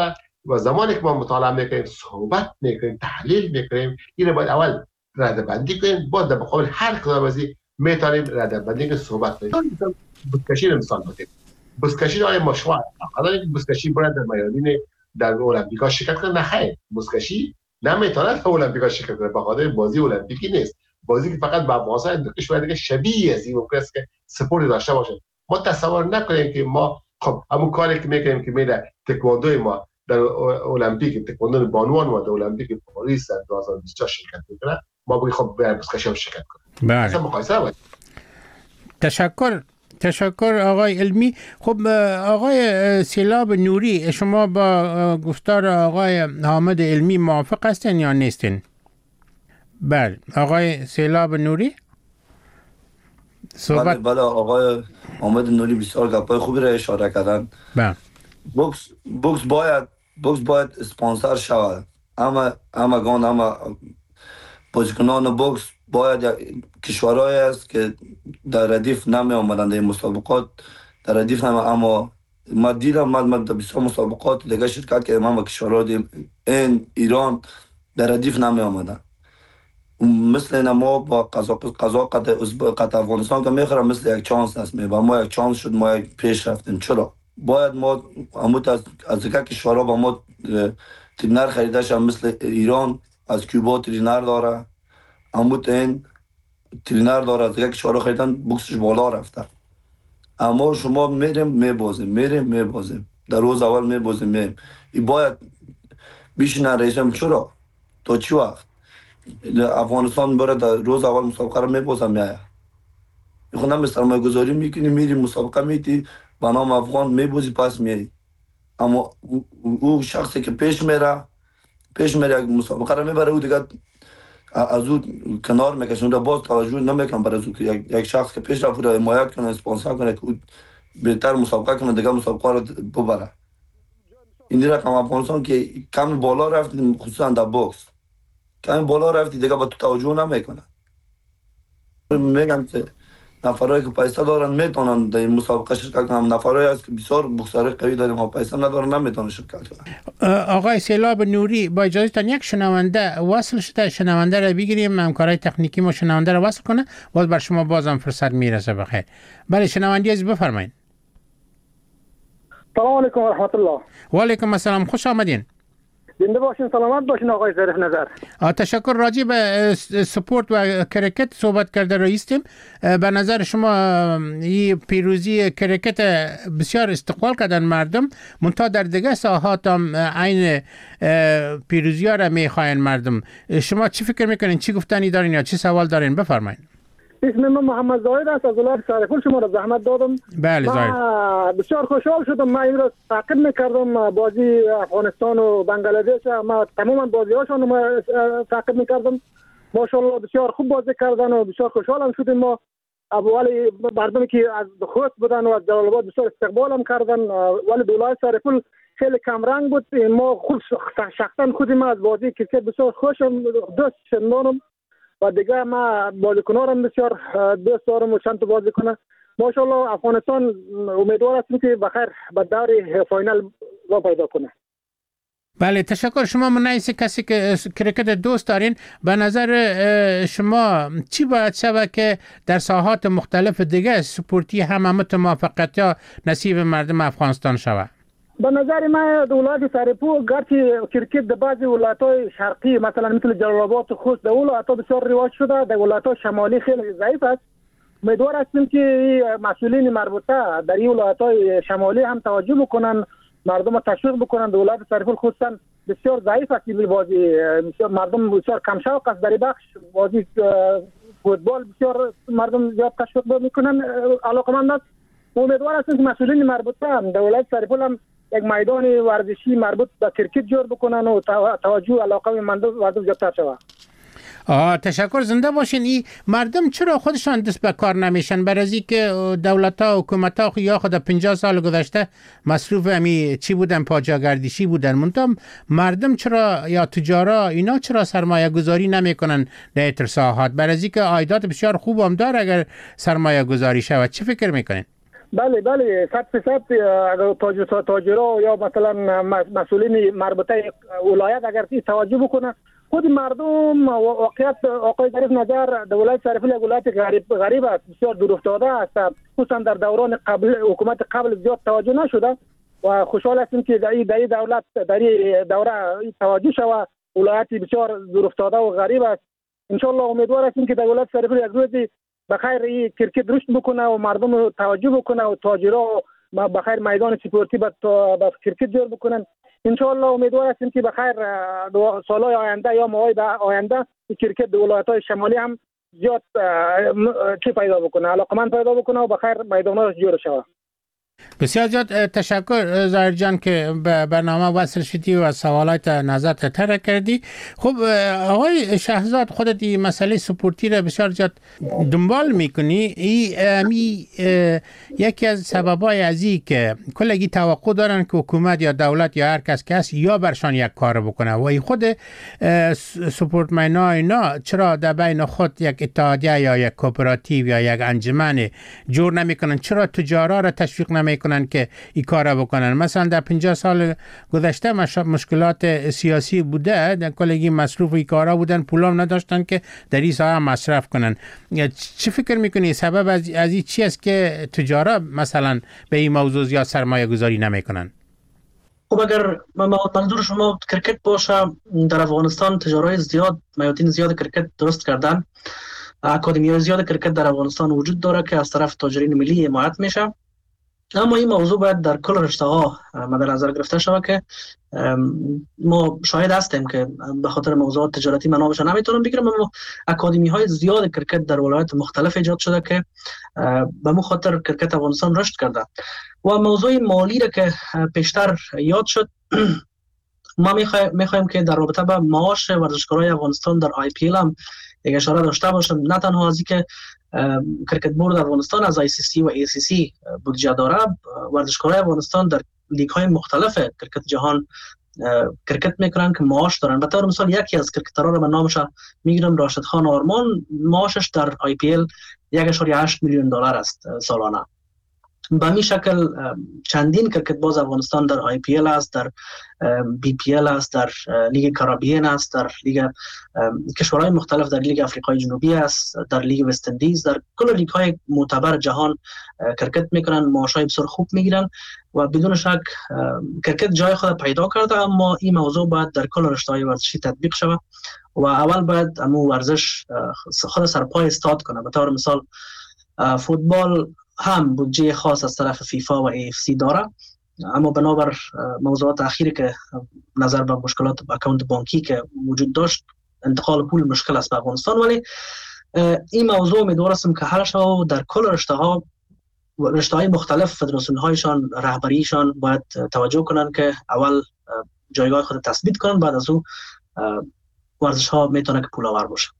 و زمانی که ما مطالعه میکنیم، صحبت میکنیم، تحلیل میکنیم، این باید اول رده بندی کنیم، بعد در مقابل هر کدام از این میتونیم رده بندی که صحبت کنیم. بزکشی رو مثال بزنیم. بزکشی آیا مشروع حالا که بزکشی باید در میادین در المپیکا شرکت کنه؟ نه خیر، بزکشی نمیتونه در المپیکا شرکت کنه، بخاطر بازی المپیکی نیست. بازی که فقط با واسطه در کشور دیگه شبیه از این ممکن است که سپورت داشته باشه. ما تصور نکنیم که ما خب همون کاری که میکنیم که میره تکواندو ما در المپیک تکواندو بانوان ما در المپیک پاریس در دو هزار و بیست و چهار شرکت میکنه، ما باید خب به بزکشی هم شرکت کنیم. بله. اصلا مقایسه باید. تشکر تشکر آقای علمی. خب آقای سیلاب نوری، شما با گفتار آقای حامد علمی موافق هستین یا نیستین؟ بله آقای سیلاب نوری صحبت. بله بله آقای حامد نوری بسیار گپای خوبی را اشاره کردن. بله بوکس بوکس باید بوکس باید اسپانسر شود، اما اما گان اما بازیکنان بوکس باید کشورهایی است که در ردیف نمی آمدند این مسابقات در ردیف نمی، اما ما دیدم من در بسیار مسابقات دیگه شرکت کردم، اما کشورهای این ایران در ردیف نمی آمدند. مثل این ما با قضا قضا قطع افغانستان که میخورم مثل یک چانس است می با ما یک چانس شد، ما یک پیش رفتیم. چرا باید ما اموت از از دیگه کشورها با ما ترینر خریده شد؟ مثل ایران از کیوبا ترینر داره، اموت این ترینر داره، از دیگه کشورها خریدن بوکسش بالا رفته. اما شما میریم میبازیم میریم میبازیم در روز اول میبازیم میریم این باید بیشتر رئیسم. چرا تا چی وقت افغانستان بره در روز اول مسابقه رو میبازم میایه خود هم سرمایه گذاری میکنی میری مسابقه میتی با نام افغان میبازی پس میایی، اما او شخصی که پیش میره پیش میره یک مسابقه رو میبره او دیگه از او کنار میکشن و باز توجه نمیکنن برای از یک یک شخص که پیش رفته رو حمایت کنه اسپانسر کنه که او بهتر مسابقه کنه دیگه مسابقه رو ببره. این رقم افغانستان که کم بالا رفت خصوصا در بوکس کمی بالا رفتی دیگه با تو توجه نمیکنه. میگم که نفرایی که پیسه دارن میتونن در این مسابقه شرکت کنن، نفرایی هست که بسیار بوکسرای قوی داریم ها پیسه ندارن نمیتونن شرکت کنن. آقای سیلاب نوری با اجازهتان یک شنونده وصل شده، شنونده رو بگیریم، همکارای تکنیکی ما شنونده رو وصل کنه، باز بر شما بازم فرصت میرسه. بخیر. بله شنونده از بفرمایید. سلام علیکم و رحمت الله. و علیکم السلام، خوش آمدین. زنده باشین، سلامت باشین آقای ظریف نظر. تشکر. راجع به سپورت و کرکت صحبت کرده رئیسیم. به نظر شما این پیروزی کرکت بسیار استقبال کردن مردم، منتها در دیگه ساحات هم عین پیروزی ها را میخواین مردم. شما چی فکر میکنین؟ چی گفتنی دارین یا چی سوال دارین؟ بفرمایید. اسم من محمد زاید است از ولایت سرپل. شما را زحمت دادم. بله زاید. بسیار خوشحال شدم. من این را تعقیب میکردم بازی افغانستان و بنگلادش، ما تماما بازی هاشون ما تعقیب میکردم. ماشاءالله بسیار خوب بازی کردن و بسیار خوشحالم شدیم. ما ولی مردمی که از خوست بودن و از جلال آباد بسیار استقبال هم کردن، ولی ولایت سرپل خیلی کم رنگ بود. ما خود شخصا خودم از بازی کرکت بسیار خوشم دوست شدم و دیگه ما بازیکنان بسیار دوست دارم و چند تا بازیکن. ماشاءالله افغانستان امیدوار هستیم که بخیر به دور فاینال را پیدا کنه. بله تشکر. شما منایسه کسی که کرکت دوست دارین، به نظر شما چی باید شود که در ساحات مختلف دیگه سپورتی هم همت موفقیت یا نصیب مردم افغانستان شود؟ به نظر من ولایت سرپل گرچه کرکت در بعضی ولایت‌های شرقی مثلا مثل جلال آباد و خوست در ولایت‌ها بسیار رواج شده، در ولایت‌های شمالی خیلی ضعیف است. امیدوار هستیم که مسئولین مربوطه در این ولایت‌های شمالی هم توجه بکنن، مردم رو تشویق بکنن. در ولایت سرپل خصوصا بسیار ضعیف است این بازی، مردم بسیار کم شوق است در این بخش بازی فوتبال، بسیار مردم زیاد تشویق میکنن، علاقه‌مند است. امیدوار هستیم که مسئولین مربوطه هم در ولایت سرپل هم یک میدان ورزشی مربوط به کرکت جور بکنن و توجه علاقه مردم زیادتر شود. آه تشکر. زنده باشین. این مردم چرا خودشان دست به کار نمیشن؟ برای از اینکه دولت ها و حکومت ها یا خود پنجاه سال گذشته مصروف امی چی بودن؟ پاجاگردشی بودن. منتها مردم چرا یا تجارا اینا چرا سرمایه گذاری نمیکنن در ترساحات؟ برای از اینکه عایدات بسیار خوب هم داره اگر سرمایه گذاری شود. چی فکر میکنین؟ بله بله صد درصد اگر تاجر تاجرها یا مثلا مسئولین مربوطه ولایت اگر توجه بکنه خود مردم واقعیت آقای ظریف نظر دولت شریفی ولایت غریب غریب است بسیار دور افتاده است خصوصا در دوران قبل حکومت قبل زیاد توجه نشده و خوشحال هستیم که در این دولت در این دوره توجه شود ولایت بسیار دور افتاده و غریب است ان شاء الله امیدوار هستیم که دولت شریفی یک روزی بخیر این کرکت رشد بکنه و مردم توجه بکنه و تاجرها بخیر میدان سپورتی با کرکت جور بکنن ان شاء الله امیدوار هستیم که بخیر سالهای آینده یا ماهای آینده کرکت در ولایت‌های شمالی هم زیاد چی پیدا بکنه علاقمند پیدا بکنه و بخیر میدان‌ها جور شود. بسیار زیاد تشکر ظاهر جان که به برنامه وصل شدی و سوالات نظرت تر کردی. خب آقای شهزاد خودت این مسئله سپورتی را بسیار زیاد دنبال میکنی. این یکی از سببای ازی که کلگی توقع دارن که حکومت یا دولت یا هر کس کس یا برشان یک کار بکنه و این خود سپورتمن‌ها اینا چرا در بین خود یک اتحادیه یا یک کوپراتیو یا یک انجمن جور نمیکنن؟ چرا تجارا را تشویق نمیکنن که این کارا بکنن؟ مثلا در پنجاه سال گذشته مشکلات سیاسی بوده، در کلگی مصروف این کارا بودن، پولام نداشتن که در این ساحه مصرف کنن. چه فکر میکنی سبب از از این چی است که تجارا مثلا به این موضوع زیاد سرمایه گذاری نمیکنن؟ خب اگر منظور شما کرکت باشه، در افغانستان تجارای زیاد میادین زیاد کرکت درست کردن. اکادمیای زیاد کرکت در افغانستان وجود داره که از طرف تاجرین ملی حمایت میشه. اما این موضوع باید در کل رشته ها مد نظر گرفته شود که ما شاهد هستیم که به خاطر موضوعات تجارتی من نامش نمیتونم بگیرم، اما اکادمی های زیاد کرکت در ولایات مختلف ایجاد شده که به مو خاطر کرکت افغانستان رشد کرده. و موضوع مالی را که پیشتر یاد شد، ما میخوایم که در رابطه با معاش ورزشکارای افغانستان در آی پی ال هم یک اشاره داشته باشم. نه تنها از اینکه کرکت بورد افغانستان از آی سی سی و ای سی سی بودجه داره، ورزشکارای افغانستان در لیگ های مختلف کرکت جهان کرکت میکنن که معاش دارن. به طور مثال یکی از کرکترها رو من نامش میگیرم، راشد خان آرمان، معاشش در آی پی ال یک و هشت میلیون دلار است سالانه. به می شکل چندین کرکت باز افغانستان در آی پی ال است، در بی پی ال است، در لیگ کارابین است، در لیگ کشورهای مختلف، در لیگ آفریقای جنوبی است، در لیگ وست اندیز، در کل لیگ های معتبر جهان کرکت میکنن، معاشای بسیار خوب میگیرن و بدون شک کرکت جای خود پیدا کرده. اما این موضوع باید در کل رشته‌های ورزشی تطبیق شود و اول باید امو ورزش خود سرپای استاد کنه. به طور مثال فوتبال هم بودجه خاص از طرف فیفا و ای اف سی داره، اما بنابر موضوعات اخیری که نظر به مشکلات اکانت بانکی که وجود داشت، انتقال پول مشکل است به افغانستان. ولی این موضوع امیدوارم که حل شود و در کل رشته ها رشته های مختلف فدراسیون هایشان رهبریشان باید توجه کنن که اول جایگاه خود تثبیت کنن، بعد از او ورزش ها میتونه که پول آور باشه.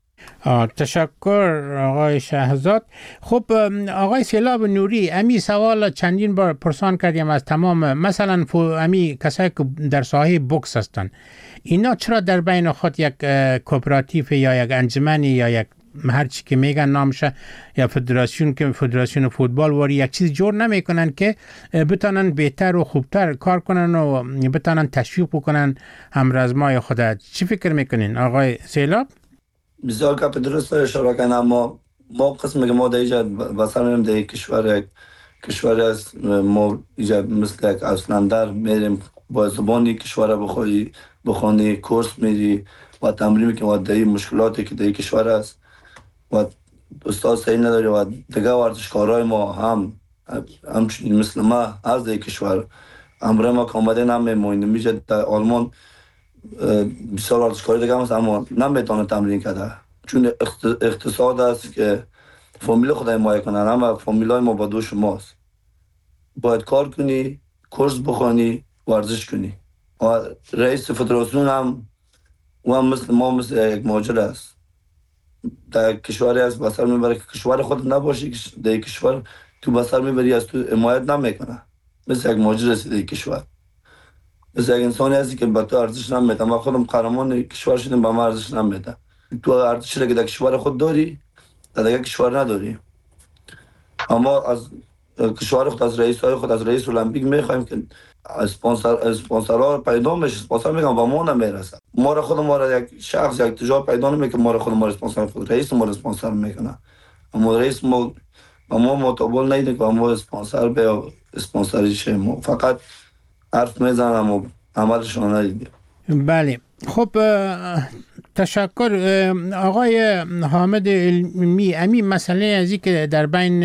تشکر آقای شهزاد. خب آقای سیلاب نوری، امی سوال چندین بار پرسان کردیم از تمام مثلا امی کسایی که در ساحه بوکس هستن، اینا چرا در بین خود یک کوپراتیو یا یک انجمنی یا یک هر چی که میگن نامشه یا فدراسیون که فدراسیون فوتبال واری یک چیز جور نمیکنن که بتونن بهتر و خوبتر کار کنن و بتونن تشویق بکنن همرزمای خود؟ چی فکر میکنین آقای سیلاب؟ بسیار که درست اشاره کنم، اما ما قسم که ما در اینجا بسر میریم در کشور کشور است، ما اینجا مثل یک اصلندر میریم با زبانی کشور بخوایی بخوانی کورس میری و تمرین میکنیم و در این مشکلاتی که در این کشور است و استاد صحیح نداری و دیگه ورزشکارای ما هم همچنین مثل ما از در این کشور امره ما که آمده نمیمونیم میشه در آلمان بسیار ورزشکاری دیگه هست اما نمیتونه تمرین کرده چون اقتصاد است که فامیل خدای مایه کنن، اما فامیلای ما با دوش ماست. باید کار کنی، کورس بخوانی، ورزش کنی. و رئیس فدراسیون هم و هم مثل ما مثل یک مهاجر است، در کشوری است بسر میبره که کشور خود نباشی، در کشور تو بسر میبری از تو حمایت نمیکنه، مثل یک مهاجر است در کشور، مثل یک انسانی هستی که به تو ارزش نمیده. ما خودم قهرمان کشور شدیم، به ما ارزش نمیده. تو ارزشی را که در کشور خود داری در دیگه کشور نداری. اما از کشور خود از رئیس های خود از رئیس المپیک میخوایم که اسپانسر اسپانسرها پیدا میشه، اسپانسر میگم و ما نمیرسه. ما را خود ما را یک شخص یک تجار پیدا نمیکنه، ما را خود ما اسپانسر خود رئیس ما اسپانسر میکنه. اما رئیس ما ما متقبل نیست که ما اسپانسر به اسپانسری شه، ما فقط حرف میزنم و عملشون ندیدیم. بله خب تشکر آقای حامد علمی. امی مسئله ازی که در بین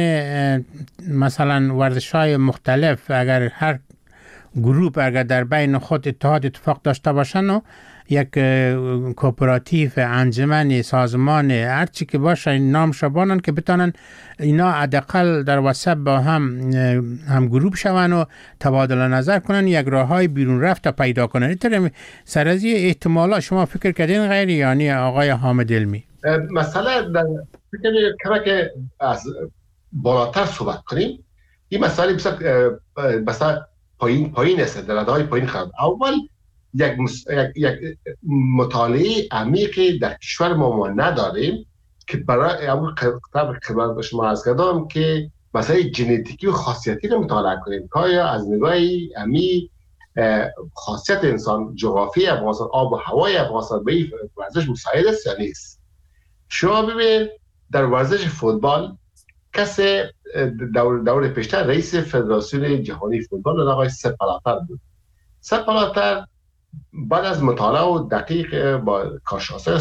مثلا ورزش‌های مختلف اگر هر گروه اگر در بین خود اتحاد اتفاق داشته باشن و یک کوپراتیو، انجمن، سازمان، هر چی که باشه نام شبانن که بتونن اینا حداقل در وسط با هم هم گروپ شون و تبادل نظر کنن، یک راههای بیرون رفت پیدا کنن. اینطور سر از این احتمالا شما فکر کردین غیر یعنی آقای حامد علمی؟ مسئله در فکر کنم که از بالاتر صحبت کنیم. این مسئله بسیار بسیار پایین پایین است، در ردای پایین خواهد. اول یک, مس... یک... یک مطالعه عمیقی در کشور ما ما نداریم که برای اول خدمت شما عرض کردم که مسئله ژنتیکی و خاصیتی رو مطالعه کنیم که آیا از نگاه امی خاصیت انسان، جغرافی افغانستان، آب و هوای افغانستان به این ورزش مساعد است یا نیست. شما ببینید در ورزش فوتبال کسی دور, دور پیشتر رئیس فدراسیون جهانی فوتبال آقای سپ بلاتر بود. سپ بلاتر بعد از مطالعه و دقیق با کارشناسان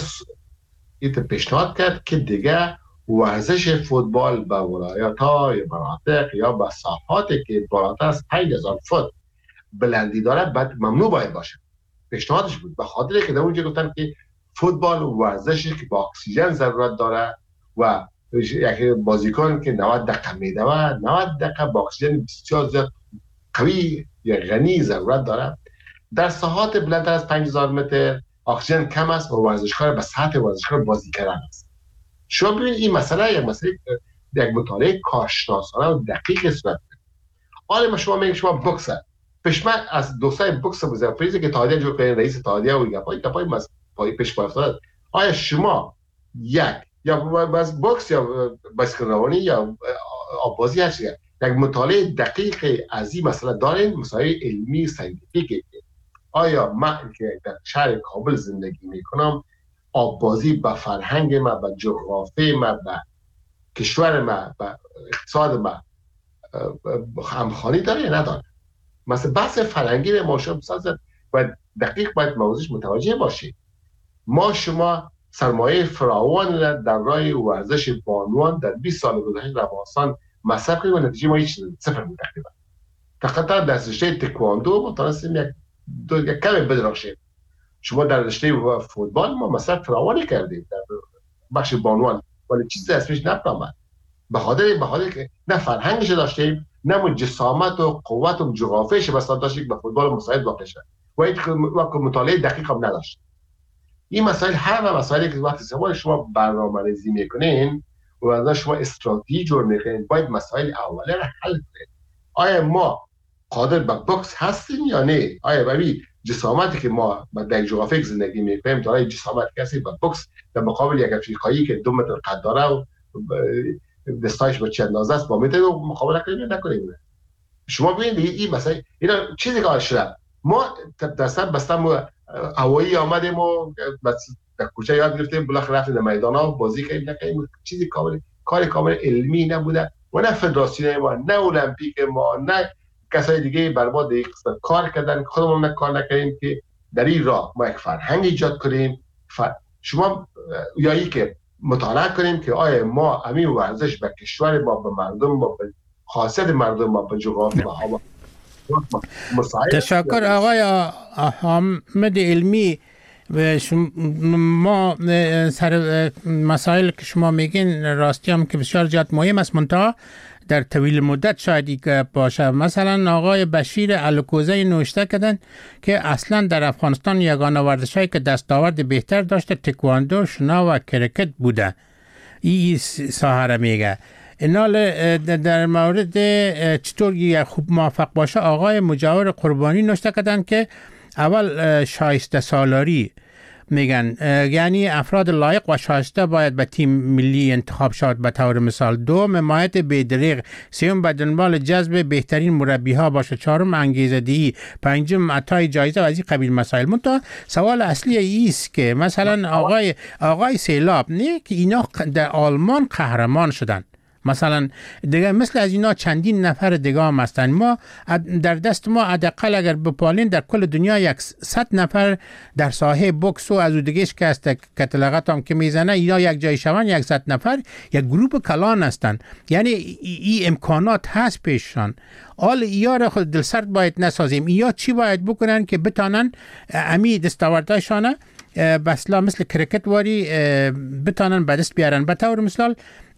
پیشنهاد کرد که دیگه ورزش فوتبال به ولایت‌ها یا مناطق یا به ساحاتی که بالاتر از پنج هزار فوت بلندی داره بعد ممنوع باید باشه. پیشنهادش بود به خاطر که در اونجا گفتن که فوتبال ورزشی که با اکسیژن ضرورت داره و یک بازیکن که نود دقیقه میدوه نود دقیقه با اکسیژن بسیار زیاد قوی یا غنی ضرورت داره. در ساحات بلندتر از پنج هزار متر اکسیژن کم است و ورزشکار به سطح ورزشکار بازی کردن است. شما ببینید این مسئله یک مسئله یک مطالعه کارشناسانه و دقیق صورت میگیره. حالا ما شما میگید شما بوکسر پیشمن از دوستای بوکس وزارت که تادیا جو که رئیس تادیا و گپای گپای مس پای پیش افتاد. آیا شما یک یا باز بوکس یا بایسکل روانی یا آبازی هست یک مطالعه دقیق از این مسئله دارین، مسائل علمی ساینتیفیکی؟ آیا من که در شهر کابل زندگی میکنم آبازی به فرهنگ ما، به جغرافی ما، به کشور ما، به اقتصاد ما همخوانی داره یا نداره؟ مثلا بحث فرهنگی ما شما بسازد و دقیق باید موضوعش متوجه باشید. ما شما سرمایه فراوان در راه ورزش بانوان در بیست سال گذشته در افغانستان مصرف کردیم و نتیجه ما هیچ صفر بود تقریبا. فقط در رشته تکواندو متوسط یک دو یک کمی بدرخشید. شما در رشته فوتبال ما مصرف فراوانی کردیم در بخش بانوان ولی چیزی اسمش نفهمد. به خاطر به خاطر که نه فرهنگش داشتیم نه جسامت و قوت و جغرافیش بسات داشتیم به فوتبال مساعد واقع شد و هیچ وقت مطالعه دقیق هم نداشت. این مسائل همه مسائلی که وقتی شما برنامه‌ریزی میکنین و بعد شما استراتژی جور میکنین باید مسائل اولیه را حل کنید. آیا ما قادر به بوکس هستیم یا نه؟ آیا ببین جسامتی که ما در جغرافیک زندگی میکنیم دارای جسامت کسی به بوکس در مقابل یک افریقایی که دو متر قد داره و دستایش با چند اندازه است با متر مقابله کنیم نکنیم؟ شما ببینید این مسائل اینا چیزی که شده ما دستم بستم هوایی آمدیم و در کوچه یاد گرفتیم بالاخره رفتیم در میدانا بازی کردیم نکردیم چیزی کامل کار کامل علمی نبوده و نه فدراسیون ما نه المپیک ما نه کسای دیگه بر ما دیگه کار کردن خودمون نه کار نکردیم که در این راه ما یک فرهنگ ایجاد کنیم. فر... شما یایی که مطالعه کنیم که آیا ما همین ورزش به کشور ما به مردم ما به خاصیت مردم ما به جغرافی و هوا تشکر آقای حامد علمی. ما سر مسائل که شما میگین راستی هم که بسیار زیاد مهم است منتها در طویل مدت شاید که باشه. مثلا آقای بشیر الکوزی نوشته کردن که اصلا در افغانستان یگانه ورزشی که دستاورد بهتر داشته تکواندو، شنا و کرکت بوده. این ساحه میگه. اینال در مورد چطور یک خوب موفق باشه آقای مجاور قربانی نوشته کردن که اول شایسته سالاری میگن یعنی افراد لایق و شایسته باید به تیم ملی انتخاب شود به طور مثال. دوم حمایت بی‌دریغ. سوم به دنبال جذب بهترین مربی ها باشه. چهارم انگیزه دهی. پنجم عطای جایزه و از این قبیل مسائل. منتها سوال اصلی است که مثلا آقای آقای سیلاب نه که اینا در آلمان قهرمان شدن، مثلا دیگه مثل از اینا چندین نفر دیگه هم هستن. ما در دست ما حداقل اگر بپالین در کل دنیا یک صد نفر در ساحه بوکس و از دیگهش که است کتلغت هم که میزنه یا یک جای شون یک صد نفر یک گروه کلان هستن. یعنی این امکانات هست پیششان. آل ایا را خود دلسرد باید نسازیم. ایا چی باید بکنن که بتانن امی دستاوردهایشانه بسلا مثل کرکت واری بتانن به دست بیارن. به طور مثال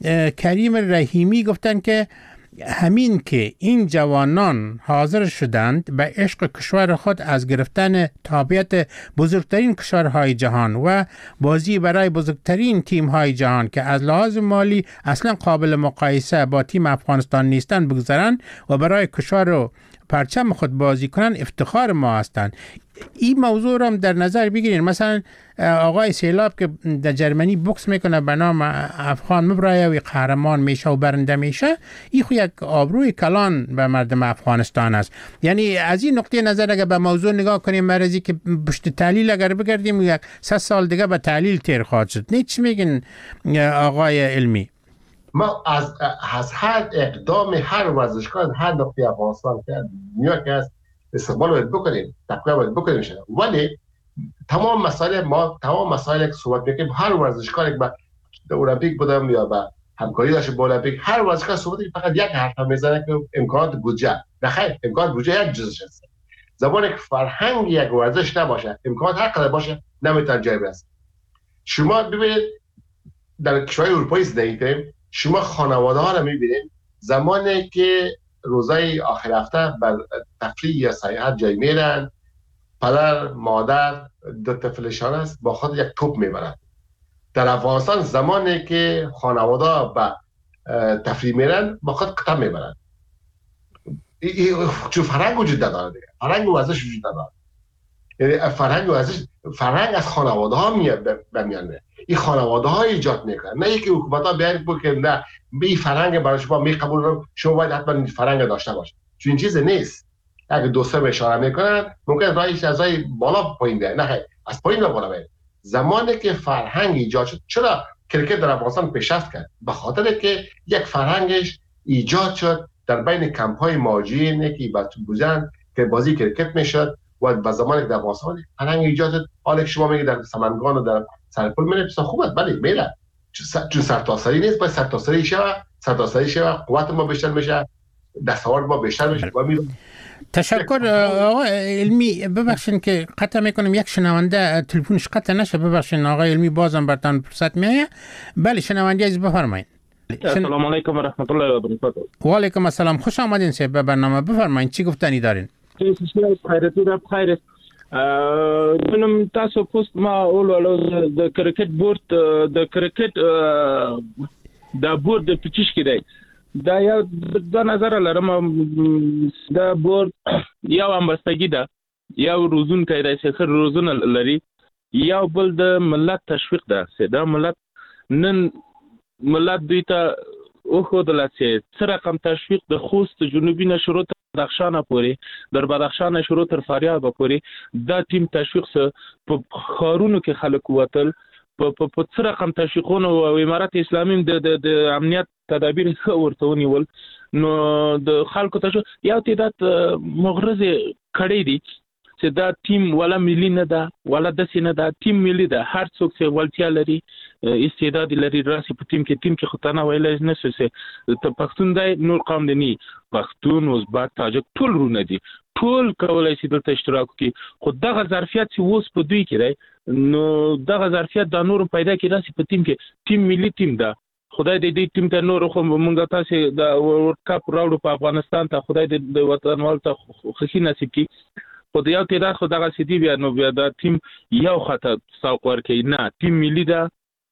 کریم رحیمی گفتن که همین که این جوانان حاضر شدند به عشق کشور خود از گرفتن تابعیت بزرگترین کشورهای جهان و بازی برای بزرگترین تیم‌های جهان که از لحاظ مالی اصلا قابل مقایسه با تیم افغانستان نیستند بگذارن و برای کشور و پرچم خود بازی کنن افتخار ما هستند. این موضوع را در نظر بگیرین. مثلا آقای سیلاب که در جرمنی بوکس میکنه به نام افغان مبرایه و قهرمان میشه و برنده میشه، این خو یک آبروی کلان به مردم افغانستان است. یعنی از این نقطه نظر اگر به موضوع نگاه کنیم مرزی که پشت تحلیل اگر بگردیم یک سه سال دیگه به تحلیل تیر خواهد شد. نه چی میگن آقای علمی؟ ما از از هر اقدام هر ورزشکار هر نقطه افغانستان که دنیا که است استقبال باید بکنیم، تقویت باید بکنیم شده. ولی تمام مسائل ما تمام مسائل که صحبت میکنیم هر ورزشکار که به المپیک بودم یا به همکاری داشته با المپیک، هر ورزشکار صحبت فقط یک حرف میزنه که امکانات بودجه. نه خیر، امکانات بودجه یک جزش است. زمانی که فرهنگ یک ورزش نباشه، امکانات هر قدر باشه نمیتونه جای برسه. شما ببینید در کشورهای اروپایی زندگی کنیم، شما خانواده ها رو میبینید زمانی که روزای آخر هفته بر تفریح یا سیاحت جای میرن، پدر مادر دو طفلشان است با خود یک توپ میبرن. در افغانستان زمانی که خانواده به تفریح میرن با خود قطعه میبرن. چون فرهنگ وجود داره دیگه، فرهنگ و ورزش وجود داره. یعنی فرهنگ و ورزش، فرهنگ از خانواده ها میاد. این خانواده ها ایجاد میکنن، نه اینکه حکومت ها بیان بگن نه بی فرهنگ برای شما می قبول رو شما باید حتما فرهنگ داشته باشید. چون این چیز نیست. اگه دوستا به اشاره میکنن ممکن راهش از راه بالا پایین بیاد، نه از پایین به بالا بیاد. زمانی که فرهنگ ایجاد شد، چرا کرکت در افغانستان پیشرفت کرد؟ به خاطر که یک فرهنگش ایجاد شد در بین کمپ های مهاجرین که بودن که بازی کرکت میشد و به زمانی که در افغانستان فرهنگ ایجاد شد. حالا که شما میگید در سمنگان و در سرپل میره بسیار خوبه، ولی میره چون سرتاسری نیست، باید سرتاسری شه، سرتاسری شه، قوت ما بیشتر میشه، دستاورد ما بیشتر میشه. تشکر آقای علمی. ببخشید که قطع میکنم، یک شنونده تلفنش قطع نشه، ببخشید آقای علمی، بازم براتون فرصت میایه. بله شنونده عزیز بفرمایید. السلام علیکم و رحمت الله و برکاته. و علیکم السلام، خوش آمدین سه به برنامه. بفرمایید چی گفتنی دارین؟ خیرتی را بخیر. منم تاسو پوسټ ما اولولو د کرکټ بورډ د کرکټ د بورډ د پچیش کې دی دا یو د نظر لرم د بورډ یو امبستګی ده، یو روزون کوي د سخر روزون لري، یو بل د ملت تشویق ده. دا ملت نن ملت دوی ته او خو د لاسه سره رقم تشویق د خوست جنوبي نشرو بدخشان پورې در بدخشان شروع تر فاریاب پورې دا ټیم تشویق سره په خارونو کې خلک وتل په په څه رقم تشویقونه او امارات اسلامي د د امنیت تدابیر ورته ونیول. نو د خلکو تشویق یو تعداد مغرض کړي دي چې دا ټیم ولا ملي نه ده ولا داسې نه ده، ټیم ملي ده. هر څوک چې ولتیا لري استعداد لري راسي په ټیم کې ټیم کې خطانه ویل نه سه ته پښتون دی نور قوم دی نه، پښتون ازبک تاجک ټول رونه دي، ټول کولای شي دلته اشتراک وکړي. خو دغه ظرفیت چې اوس په دوی کې دی نو دغه ظرفیت د نور پیدا کې راسي په ټیم کې ټیم ملي ټیم ده. خدای دې دې ټیم ته نور خو مونږ تاسو د ورلد کپ راوړو په افغانستان ته، خدای دې د وطنوال ته خوشي نصیب کړي. خو د یو تعداد خو دغه سیدی بیا نو بیا دا ټیم یو خطه سوق ورکړي نه، ټیم ملي ده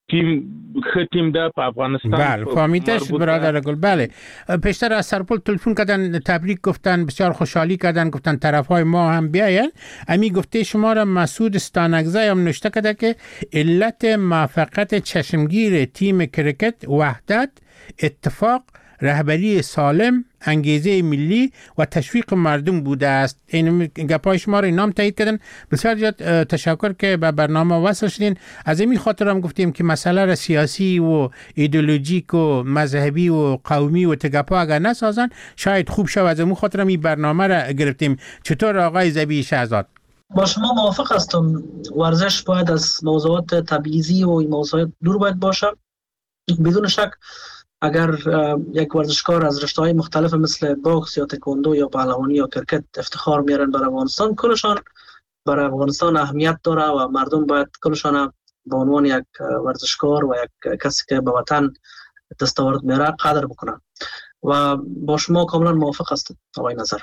تیم خ تیم ده په افغانستان بله فهمیدش برادر گل. بله پیشتر از سرپل تلفن کردن تبریک گفتن، بسیار خوشحالی کردن، گفتن طرف های ما هم بیاین. امی گفته شما را مسعود استانگزای هم نوشته کرده که علت موفقیت چشمگیر تیم کرکت وحدت، اتفاق، رهبری سالم، انگیزه ملی و تشویق مردم بوده است. این گپای شما رو نام تایید کردن. بسیار زیاد تشکر که به برنامه وصل شدین. از این خاطر هم گفتیم که مسئله را سیاسی و ایدئولوژیک و مذهبی و قومی و تگپا اگر نسازن شاید خوب شود. از این خاطر هم این برنامه را گرفتیم. چطور آقای ذبیح شهزاد؟ با شما موافق هستم. ورزش باید از موضوعات تبعیضی و این موضوعات دور باید باشه. بدون شک اگر یک ورزشکار از رشته‌های مختلف مثل باکس یا تکواندو یا پهلوانی یا کرکت افتخار میارن برای افغانستان، کلشان برای افغانستان اهمیت داره و مردم باید کلشان به عنوان یک ورزشکار و یک کسی که به وطن دستاورد میاره قدر بکنن و با شما کاملا موافق هستم آقای نظر.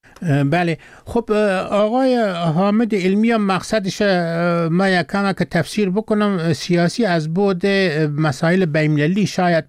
بله خب آقای حامد علمی هم مقصدش ما یک کم که تفسیر بکنم سیاسی از بود مسائل بین‌المللی شاید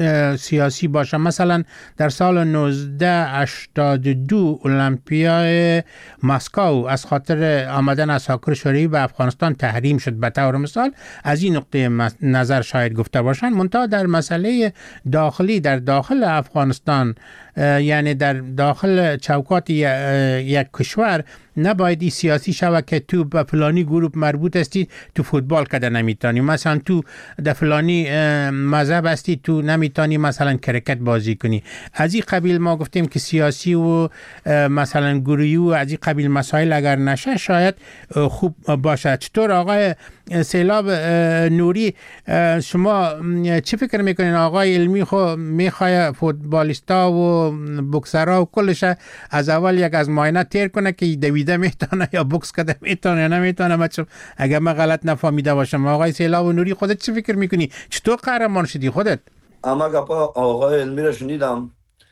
سیاسی باشه. مثلا در سال نوزده هشتاد و دو المپیای مسکو از خاطر آمدن اساکر شوروی به افغانستان تحریم شد به طور مثال. از این نقطه نظر شاید گفته باشن. منتها در مسئله داخلی در داخل افغانستان یعنی در داخل چوکات یک کشور نباید این سیاسی شود که تو به فلانی گروه مربوط هستی تو فوتبال کده نمیتانی، مثلا تو در فلانی مذهب هستی تو نمیتانی مثلا کرکت بازی کنی. از این قبیل ما گفتیم که سیاسی و مثلا گروهی و از این قبیل مسائل اگر نشه شاید خوب باشه. چطور آقای سیلاب نوری شما چی فکر میکنین؟ آقای علمی خو میخواه فوتبالیستا و بوکسرها و کلش از اول یک از معاینه تیر کنه که دویده میتونه یا بوکس کده میتونه یا نمیتونه. بچه اگر من غلط نفهمیده باشم آقای سیلاب نوری خودت چی فکر میکنی؟ چطور قهرمان شدی خودت؟ اما گپا آقای علمی را شنیدم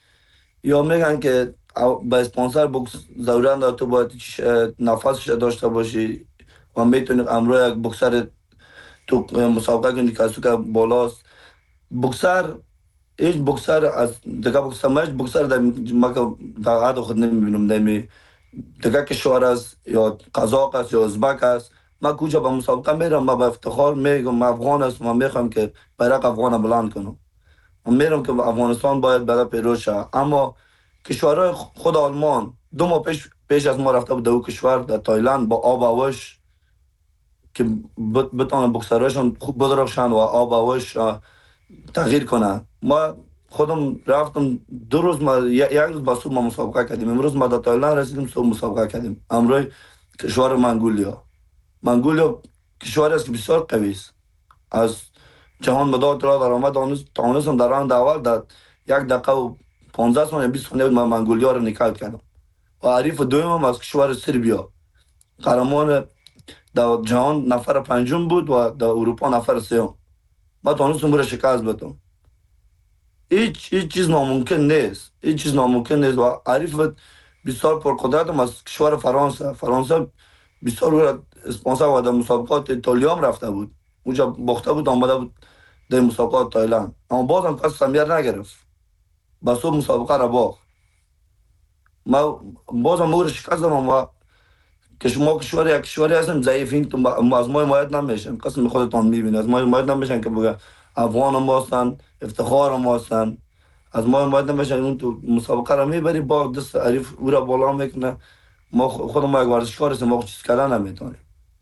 یا میگن که با اسپانسر بوکس ضرورت تو باید نفسش داشته باشی و میتونی امروز یک بوکسر تو مسابقه کنی کسی که بالاست. بوکسر هیچ بوکسر از دیگه بوکسر ماش بوکسر در ما در عاد خود نمیبینم دمی دیگه کشور است یا قزاق است یا ازبک است. ما کجا به مسابقه میرم ما با افتخار میگم ما افغان هستم و میخوام که بیرق افغان بلند کنم و میرم که افغانستان باید برای پیروز شه. اما کشورهای خود آلمان دو ماه پیش پیش از ما رفته بود دو کشور در تایلند با آب و هواش که بتونن بوکسراشون خوب بدرخشن و آب و هواش تغییر کنن. ما خودم رفتم دو روز ما یک روز با صبح ما مسابقه کردیم. امروز ما در تایلند رسیدیم صبح مسابقه کردیم. امروز کشور منگولیا منگولیا کشوری است که بسیار قوی است. از جهان مدار را در آمد تانستم در راند اول در یک دقیقه و پانزده ثانیه بیست ثانیه من منگولیا رو نکال کردم و حریف دومم از کشور سربیا قهرمان در جهان نفر پنجم بود و در اروپا نفر سوم. ما تانستم برای شکست بدم. هیچ هیچ چیز ناممکن نیست. هیچ چیز ناممکن نیست و حریف بسیار پرقدرتم از کشور فرانسه. فرانسه بسیار اسپانسر و در مسابقات ایتالیا هم رفته بود. اونجا باخته بود آمده بود در مسابقات تایلند. اما بازم کس سمیر نگرفت. بس او مسابقه را باخت. ما بازم مور شکست دادم و که شما کشور یک کشوری هستیم ضعیفین تو از ما حمایت نمیشن. قسم خودتان میبینید از ما حمایت نمیشن که بگه افغان هم هستن افتخار هم هستن. از ما حمایت نمیشن. اون تو مسابقه را میبری با دست حریف او را بالا میکنه. ما خود ما یک ورزشکار هستیم ما چیز کردن نمیتونیم.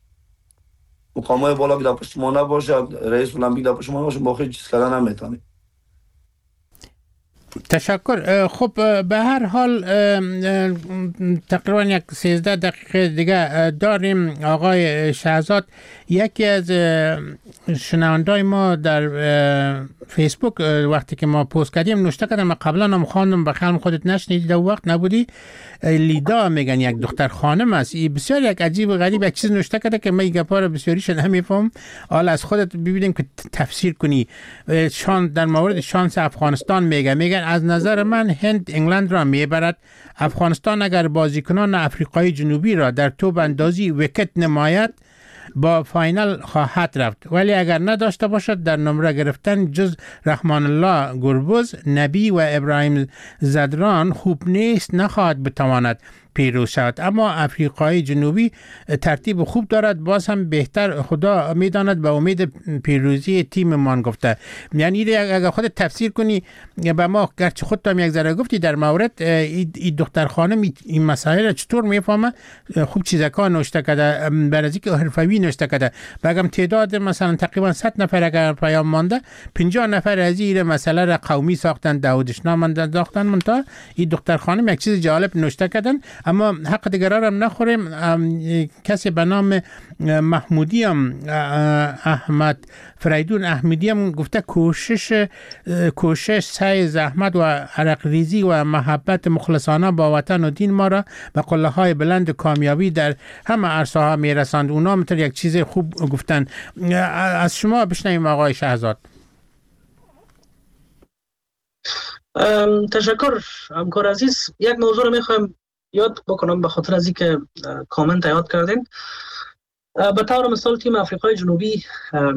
مقامای بالا که در پشت ما نباشه رئیس المپیک در پشت ما نباشه با چیز کردن نمیتونیم. تشکر. خب به هر حال تقریبا یک سیزده دقیقه دیگه داریم. آقای شهزاد یکی از شنوندای ما در فیسبوک وقتی که ما پست کردیم نوشته کردم من قبلا هم خواندم بخیالم خودت نشنیدی در وقت نبودی. لیدا میگن یک دختر خانم است. بسیار یک عجیب غریب یک چیز نوشته کرده که من این گپا رو بسیاریش نمیفهم. حالا از خودت ببینیم که تفسیر کنی. شان در مورد شانس افغانستان میگه میگن از نظر من هند انگلند را میبرد. افغانستان اگر بازیکنان افریقای جنوبی را در توپ اندازی ویکت نماید با فاینال خواهد رفت، ولی اگر نداشته باشد در نمره گرفتن جز رحمان الله گربز، نبی و ابراهیم زدران خوب نیست، نخواهد بتواند پیروز شود. اما افریقای جنوبی ترتیب خوب دارد، باز هم بهتر خدا میداند، به امید پیروزی تیم مان گفته. یعنی اگر خود تفسیر کنی به ما، گرچه خودت هم یک ذره گفتی در مورد این دختر خانم این مسائل چطور میفهمه، خوب چیزکا نوشته کرده، برای که حرفوی نوشته کرده، بگم تعداد مثلا تقریبا صد نفر اگر پیام مانده، پنجاه نفر از این مسئله را قومی ساختن، داودشنامه انداختن، منتها این دختر خانم یک چیز جالب نوشته کردن. اما حق دیگران هم نخوریم، کسی به نام محمودی هم احمد فریدون احمدی هم گفته کوشش کوشش سعی زحمت و عرق ریزی و محبت مخلصانه با وطن و دین ما را به قله های بلند کامیابی در همه عرصه ها میرساند. اونا مثل یک چیز خوب گفتن. از شما بشنویم آقای شهزاد. تشکر همکار عزیز. یک موضوع رو میخوایم یاد بکنم به خاطر از اینکه کامنت یاد کردین. به طور مثال تیم آفریقای جنوبی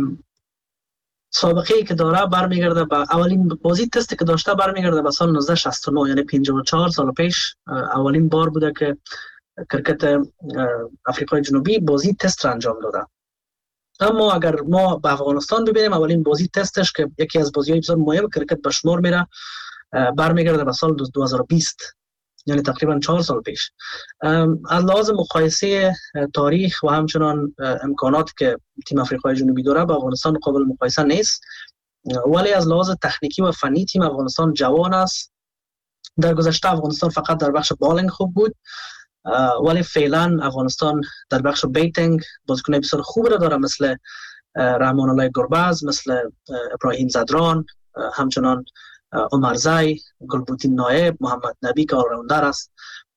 سابقه ای که داره برمیگرده به اولین بازی تستی که داشته برمیگرده به سال نوزده شصت و نه، یعنی پنجاه و چهار سال پیش اولین بار بوده که کرکت آفریقای جنوبی بازی تست را انجام داده. اما اگر ما به افغانستان ببینیم، اولین بازی تستش که یکی از بازی‌های بسیار مهم کرکت به شمار میره برمیگرده به سال دو هزار و بیست، یعنی تقریبا چهار سال پیش. از لحاظ مقایسه تاریخ و همچنان امکانات که تیم آفریقای جنوبی داره با افغانستان قابل مقایسه نیست، ولی از لحاظ تکنیکی و فنی تیم افغانستان جوان است. در گذشته افغانستان فقط در بخش بالینگ خوب بود، ولی فعلا افغانستان در بخش بیتینگ بازیکنان بسیار خوب را داره، مثل رحمان الله گربز، مثل ابراهیم زدران، همچنان عمر زای، گلبودین نایب، محمد نبی که آلراوندر است.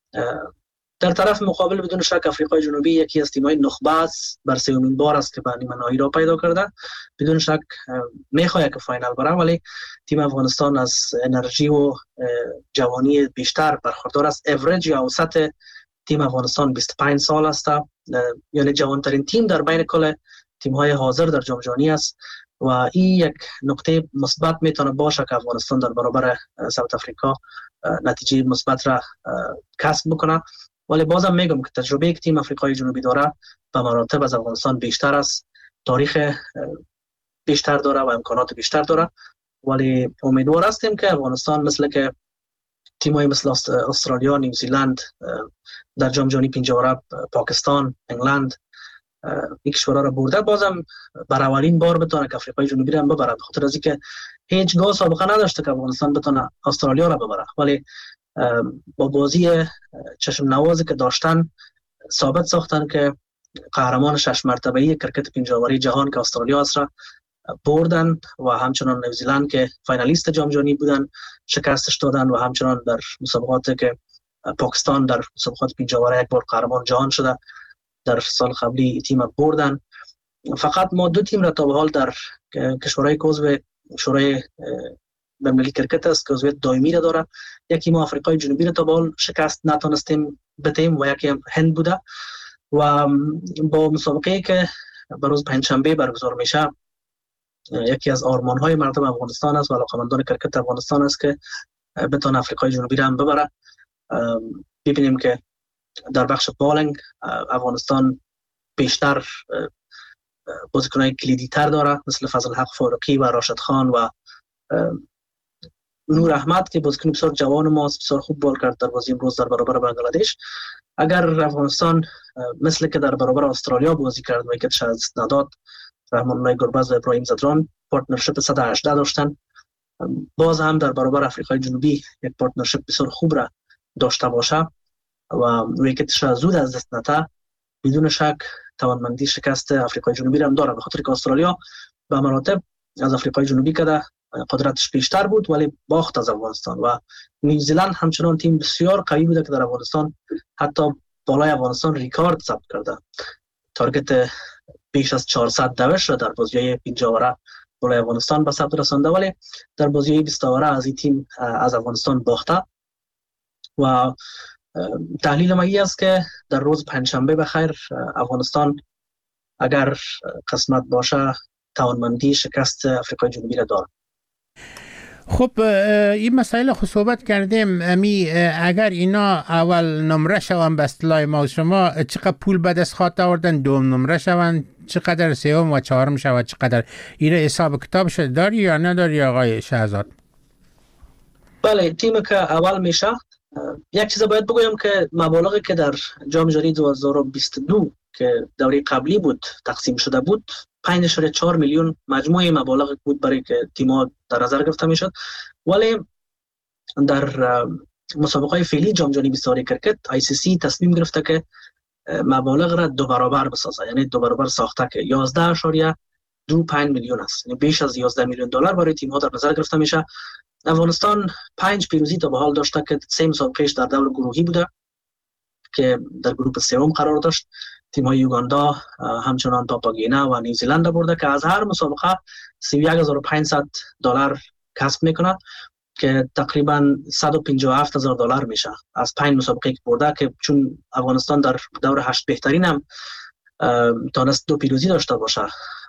در طرف مقابل بدون شک آفریقای جنوبی یکی از تیم‌های نخبه است، بر سومین بار است که به نیمه نهایی را پیدا کرده. بدون شک می‌خواهد که فاینال بره، ولی تیم افغانستان از انرژی و جوانی بیشتر برخوردار است. اوریج یا اوسط تیم افغانستان بیست و پنج سال است، یعنی جوانترین تیم در بین کل تیم‌های حاضر در جام جهانی است و این یک نقطه مثبت میتونه باشه که افغانستان در برابر ساوت افریقا نتیجه مثبت را کسب بکنه. ولی بازم میگم که تجربه که تیم آفریقای جنوبی داره به مراتب از افغانستان بیشتر است، تاریخ بیشتر داره و امکانات بیشتر داره. ولی امیدوار هستیم که افغانستان مثل که تیم‌های مثل استرالیا، نیوزیلند در جام جهانی پنجاه پاکستان، انگلند یک کشورها را برده، بازم بر اولین بار بتونه که آفریقای جنوبی را هم ببره، به خاطر از اینکه هیچگاه سابقه نداشته که افغانستان بتونه استرالیا را ببره. ولی با بازی چشم نوازی که داشتن ثابت ساختن که قهرمان شش مرتبه‌ای کرکت پنجاه‌وری جهان که استرالیا است را بردن و همچنان نیوزیلند که فینالیست جام جهانی بودن شکستش دادن و همچنان در مسابقاتی که پاکستان در مسابقات پنجاه‌وری یک بار قهرمان جهان شده در سال قبلی تیم بردن. فقط ما دو تیم را تا به حال در کشورهای که عضو شورای بین‌المللی کرکت است که عضویت دائمی را داره، یکی ما آفریقای جنوبی را تا به حال شکست نتونستیم بدیم و یکی هم هند بوده. و با مسابقه که روز پنجشنبه برگزار میشه، یکی از آرمان‌های مردم افغانستان است و علاقه‌مندان کرکت افغانستان است که بتونه آفریقای جنوبی را هم ببره. ببینیم که در بخش بالینگ افغانستان بیشتر بازیکن‌های کلیدی تر داره، مثل فضل حق فاروقی و راشد خان و نور احمد که بازیکن بسیار جوان ماست، بسیار خوب بال کرد در بازی امروز در برابر بنگلادش. اگر افغانستان مثل که در برابر استرالیا بازی کرد و ویکتش از نداد، رحمان الله گربز و ابراهیم زدران پارتنرشیپ صد و هجده داشتن، باز هم در برابر آفریقای جنوبی یک پارتنرشیپ بسیار خوب را داشته باشه و ویکتش زود از دست نده، بدون شک توانمندی شکست آفریقای جنوبی را هم داره، به خاطر که استرالیا به مراتب از آفریقای جنوبی که قدرتش بیشتر بود ولی باخت از افغانستان. و نیوزیلند همچنان تیم بسیار قوی بوده که در افغانستان حتی بالای افغانستان ریکارد ثبت کرده، تارگت بیش از چهارصد دوش را در بازی پنجاه اوره بالای افغانستان به ثبت رسانده، ولی در بازی بیست اوره از این تیم از افغانستان باخته. و تحلیل ما این است که در روز پنجشنبه بخیر افغانستان اگر قسمت باشه توانمندی شکست آفریقای جنوبی را داره. خب این مسائل خود صحبت کردیم. امی اگر اینا اول نمره شوند به اصطلاح ما شما چقدر پول به دست خواهد آوردن، دوم نمره شوند چقدر، سوم و چهارم شود چقدر، این حساب کتابش داری یا نداری آقای شهزاد؟ بله، تیم که اول میشه، یک چیز باید بگویم که مبالغی که در جام جهانی دو هزار و بیست و دو که دوره قبلی بود تقسیم شده بود پنج اشاره چهار میلیون مجموعه مبالغ بود برای که تیم‌ها در نظر گرفته میشد، ولی در مسابقه فعلی جام جهانی بیست و چهار کرکت آی سی سی تصمیم گرفته که مبالغ را دو برابر بسازه، یعنی دو برابر ساخته که یازده اشاره دو پنج میلیون است، یعنی بیش از یازده میلیون دلار برای تیم‌ها در نظر گرفته میشه. افغانستان پنج پیروزی تا به حال داشته که سه مسابقهش در دور گروهی بوده که در گروه سوم قرار داشت. تیم‌های یوگاندا، همچنان پاپاگینا و نیوزیلند برده که از هر مسابقه سی و یک هزار و پانصد دلار کسب میکنه که تقریبا صد و پنجاه و هفت هزار دلار میشه از پنج مسابقه که برده، که چون افغانستان در دور هشت بهترین هم تانست دو پیروزی داشته باشه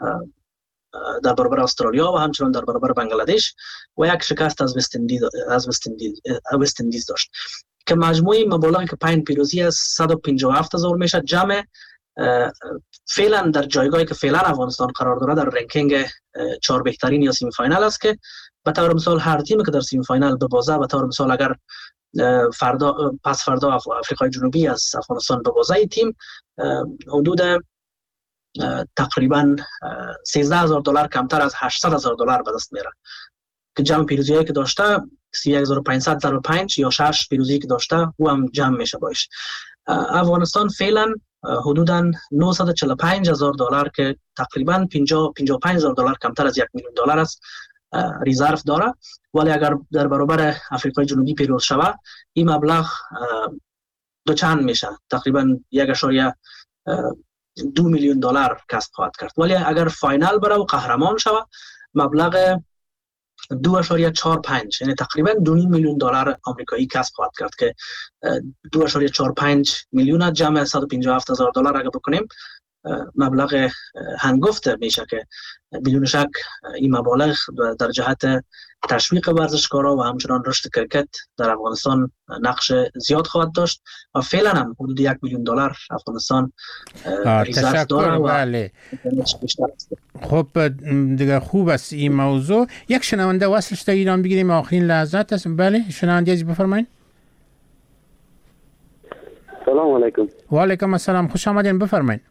در برابر استرالیا و همچنان در برابر بنگلادش و یک شکست از وست اندیز از وست اندیز وست اندیز داشت که مجموعی مبالغی که پنج پیروزی از صد و پنجاه و هفت هزار میشه. جمع فعلا در جایگاهی که فعلا افغانستان قرار داره در رنکینگ چهار بهترین یا سیمی فاینال است که به طور مثال هر تیمی که در سیمی فاینال ببازه، به طور مثال اگر فردا پس فردا آفریقای جنوبی از افغانستان ببازه، این تیم حدود تقریبا سیزده هزار دلار کمتر از هشتصد هزار دلار به دست میاره که جمع پیروزی‌هایی که داشته سی و یک هزار و پانصد ضرب پنج یا شش پیروزی که داشته او هم جمع میشه باش. افغانستان فعلا حدوداً نهصد و چهل و پنج هزار دلار که تقریبا پنجاه و پنج هزار دلار کمتر از یک میلیون دلار است ریزرو داره، ولی اگر در برابر آفریقای جنوبی پیروز شود این مبلغ دو چند میشه، تقریبا یک اشاریه دو میلیون دلار کسب خواهد کرد. ولی اگر فاینال بره و قهرمان شود مبلغ دو اشاریه چهار پنج یعنی تقریبا دو میلیون دلار آمریکایی کسب خواهد کرد که دو اشاریه چهار پنج میلیون جمع صد و پنجاه و هفت هزار دلار اگر بکنیم مبلغ هنگفت میشه که بدون شک این مبالغ در جهت تشویق ورزشکارا و همچنان رشد کرکت در افغانستان نقش زیاد خواهد داشت و فعلا هم حدود یک میلیون دلار افغانستان ریزرو داره و بله. خب دیگه خوب است این موضوع. یک شنونده وصلش تا ایران بگیریم، آخرین لحظات است. بله شنونده عزیز بفرمایید. سلام علیکم. و علیکم السلام، خوش آمدین، بفرمایید.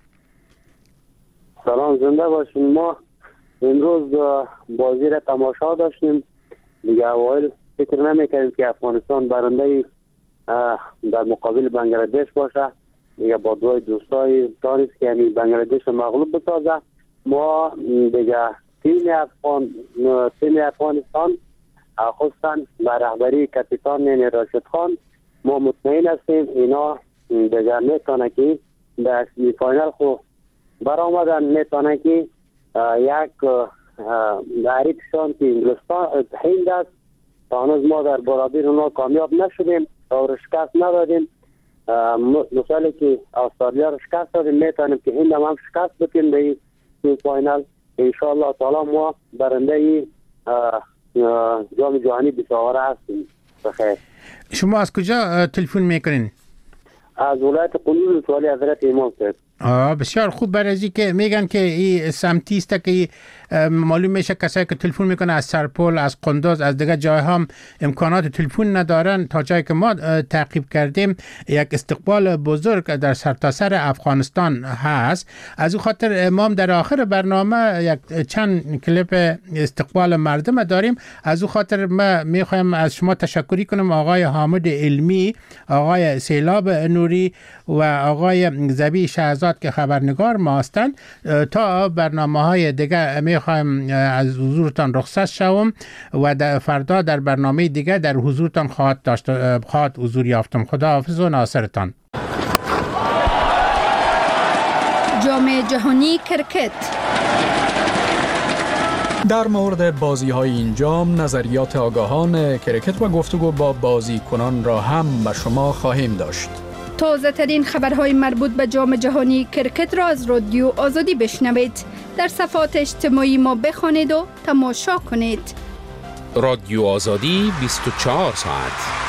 سلام، زنده باشین. ما امروز بازی را تماشا داشتیم دیگه. اوایل فکر نمی‌کردیم که افغانستان برنده در مقابل بنگلادش باشه دیگه، با دوی دوستای دانست که یعنی بنگلادش مغلوب بسازه. ما دیگه تیم افغان تیم افغانستان خصوصا به رهبری کاپیتان یعنی راشد خان ما مطمئن هستیم اینا دیگه میتونه که در سمی فاینال خو برآمدن، میتونه که یک تعریفشان که انگلستان هند است تا هنوز ما در برابر اونا کامیاب نشدیم و شکست ندادیم. مثالی که استرالیا رو شکست دادیم میتونیم که هند هم, هم شکست بدیم به این فاینال. انشاءالله تعالی ما برنده جام جهانی بیست و چهار هستیم. بخیر. شما از کجا تلفن میکنین؟ از ولایت قندوز ولایت حضرت امام صاحب. آه بسیار خوب. برای ازی که میگن که این سمتی است که معلوم میشه کسایی که تلفن میکنه از سرپل، از قندوز، از دیگه جای هم امکانات تلفن ندارن. تا جایی که ما تعقیب کردیم یک استقبال بزرگ در سرتاسر سر افغانستان هست. از او خاطر امام در آخر برنامه یک چند کلیپ استقبال مردم داریم. از او خاطر ما میخوایم از شما تشکری کنم، آقای حامد علمی، آقای سیلاب نوری و آقای زبی شهزاد که خبرنگار ما هستند. تا برنامه های دیگه میخوایم از حضورتان رخصت شوم و در فردا در برنامه دیگه در حضورتان خواهد داشت خواهد حضور یافتم. خداحافظ و ناصرتان. جام جهانی کرکت. در مورد بازی‌های این جام نظریات آگاهان کرکت و گفتگو با بازیکنان را هم به شما خواهیم داشت. تازه ترین خبرهای مربوط به جام جهانی کرکت را از رادیو آزادی بشنوید. در صفحات اجتماعی ما بخوانید و تماشا کنید. رادیو آزادی بیست و چهار ساعت.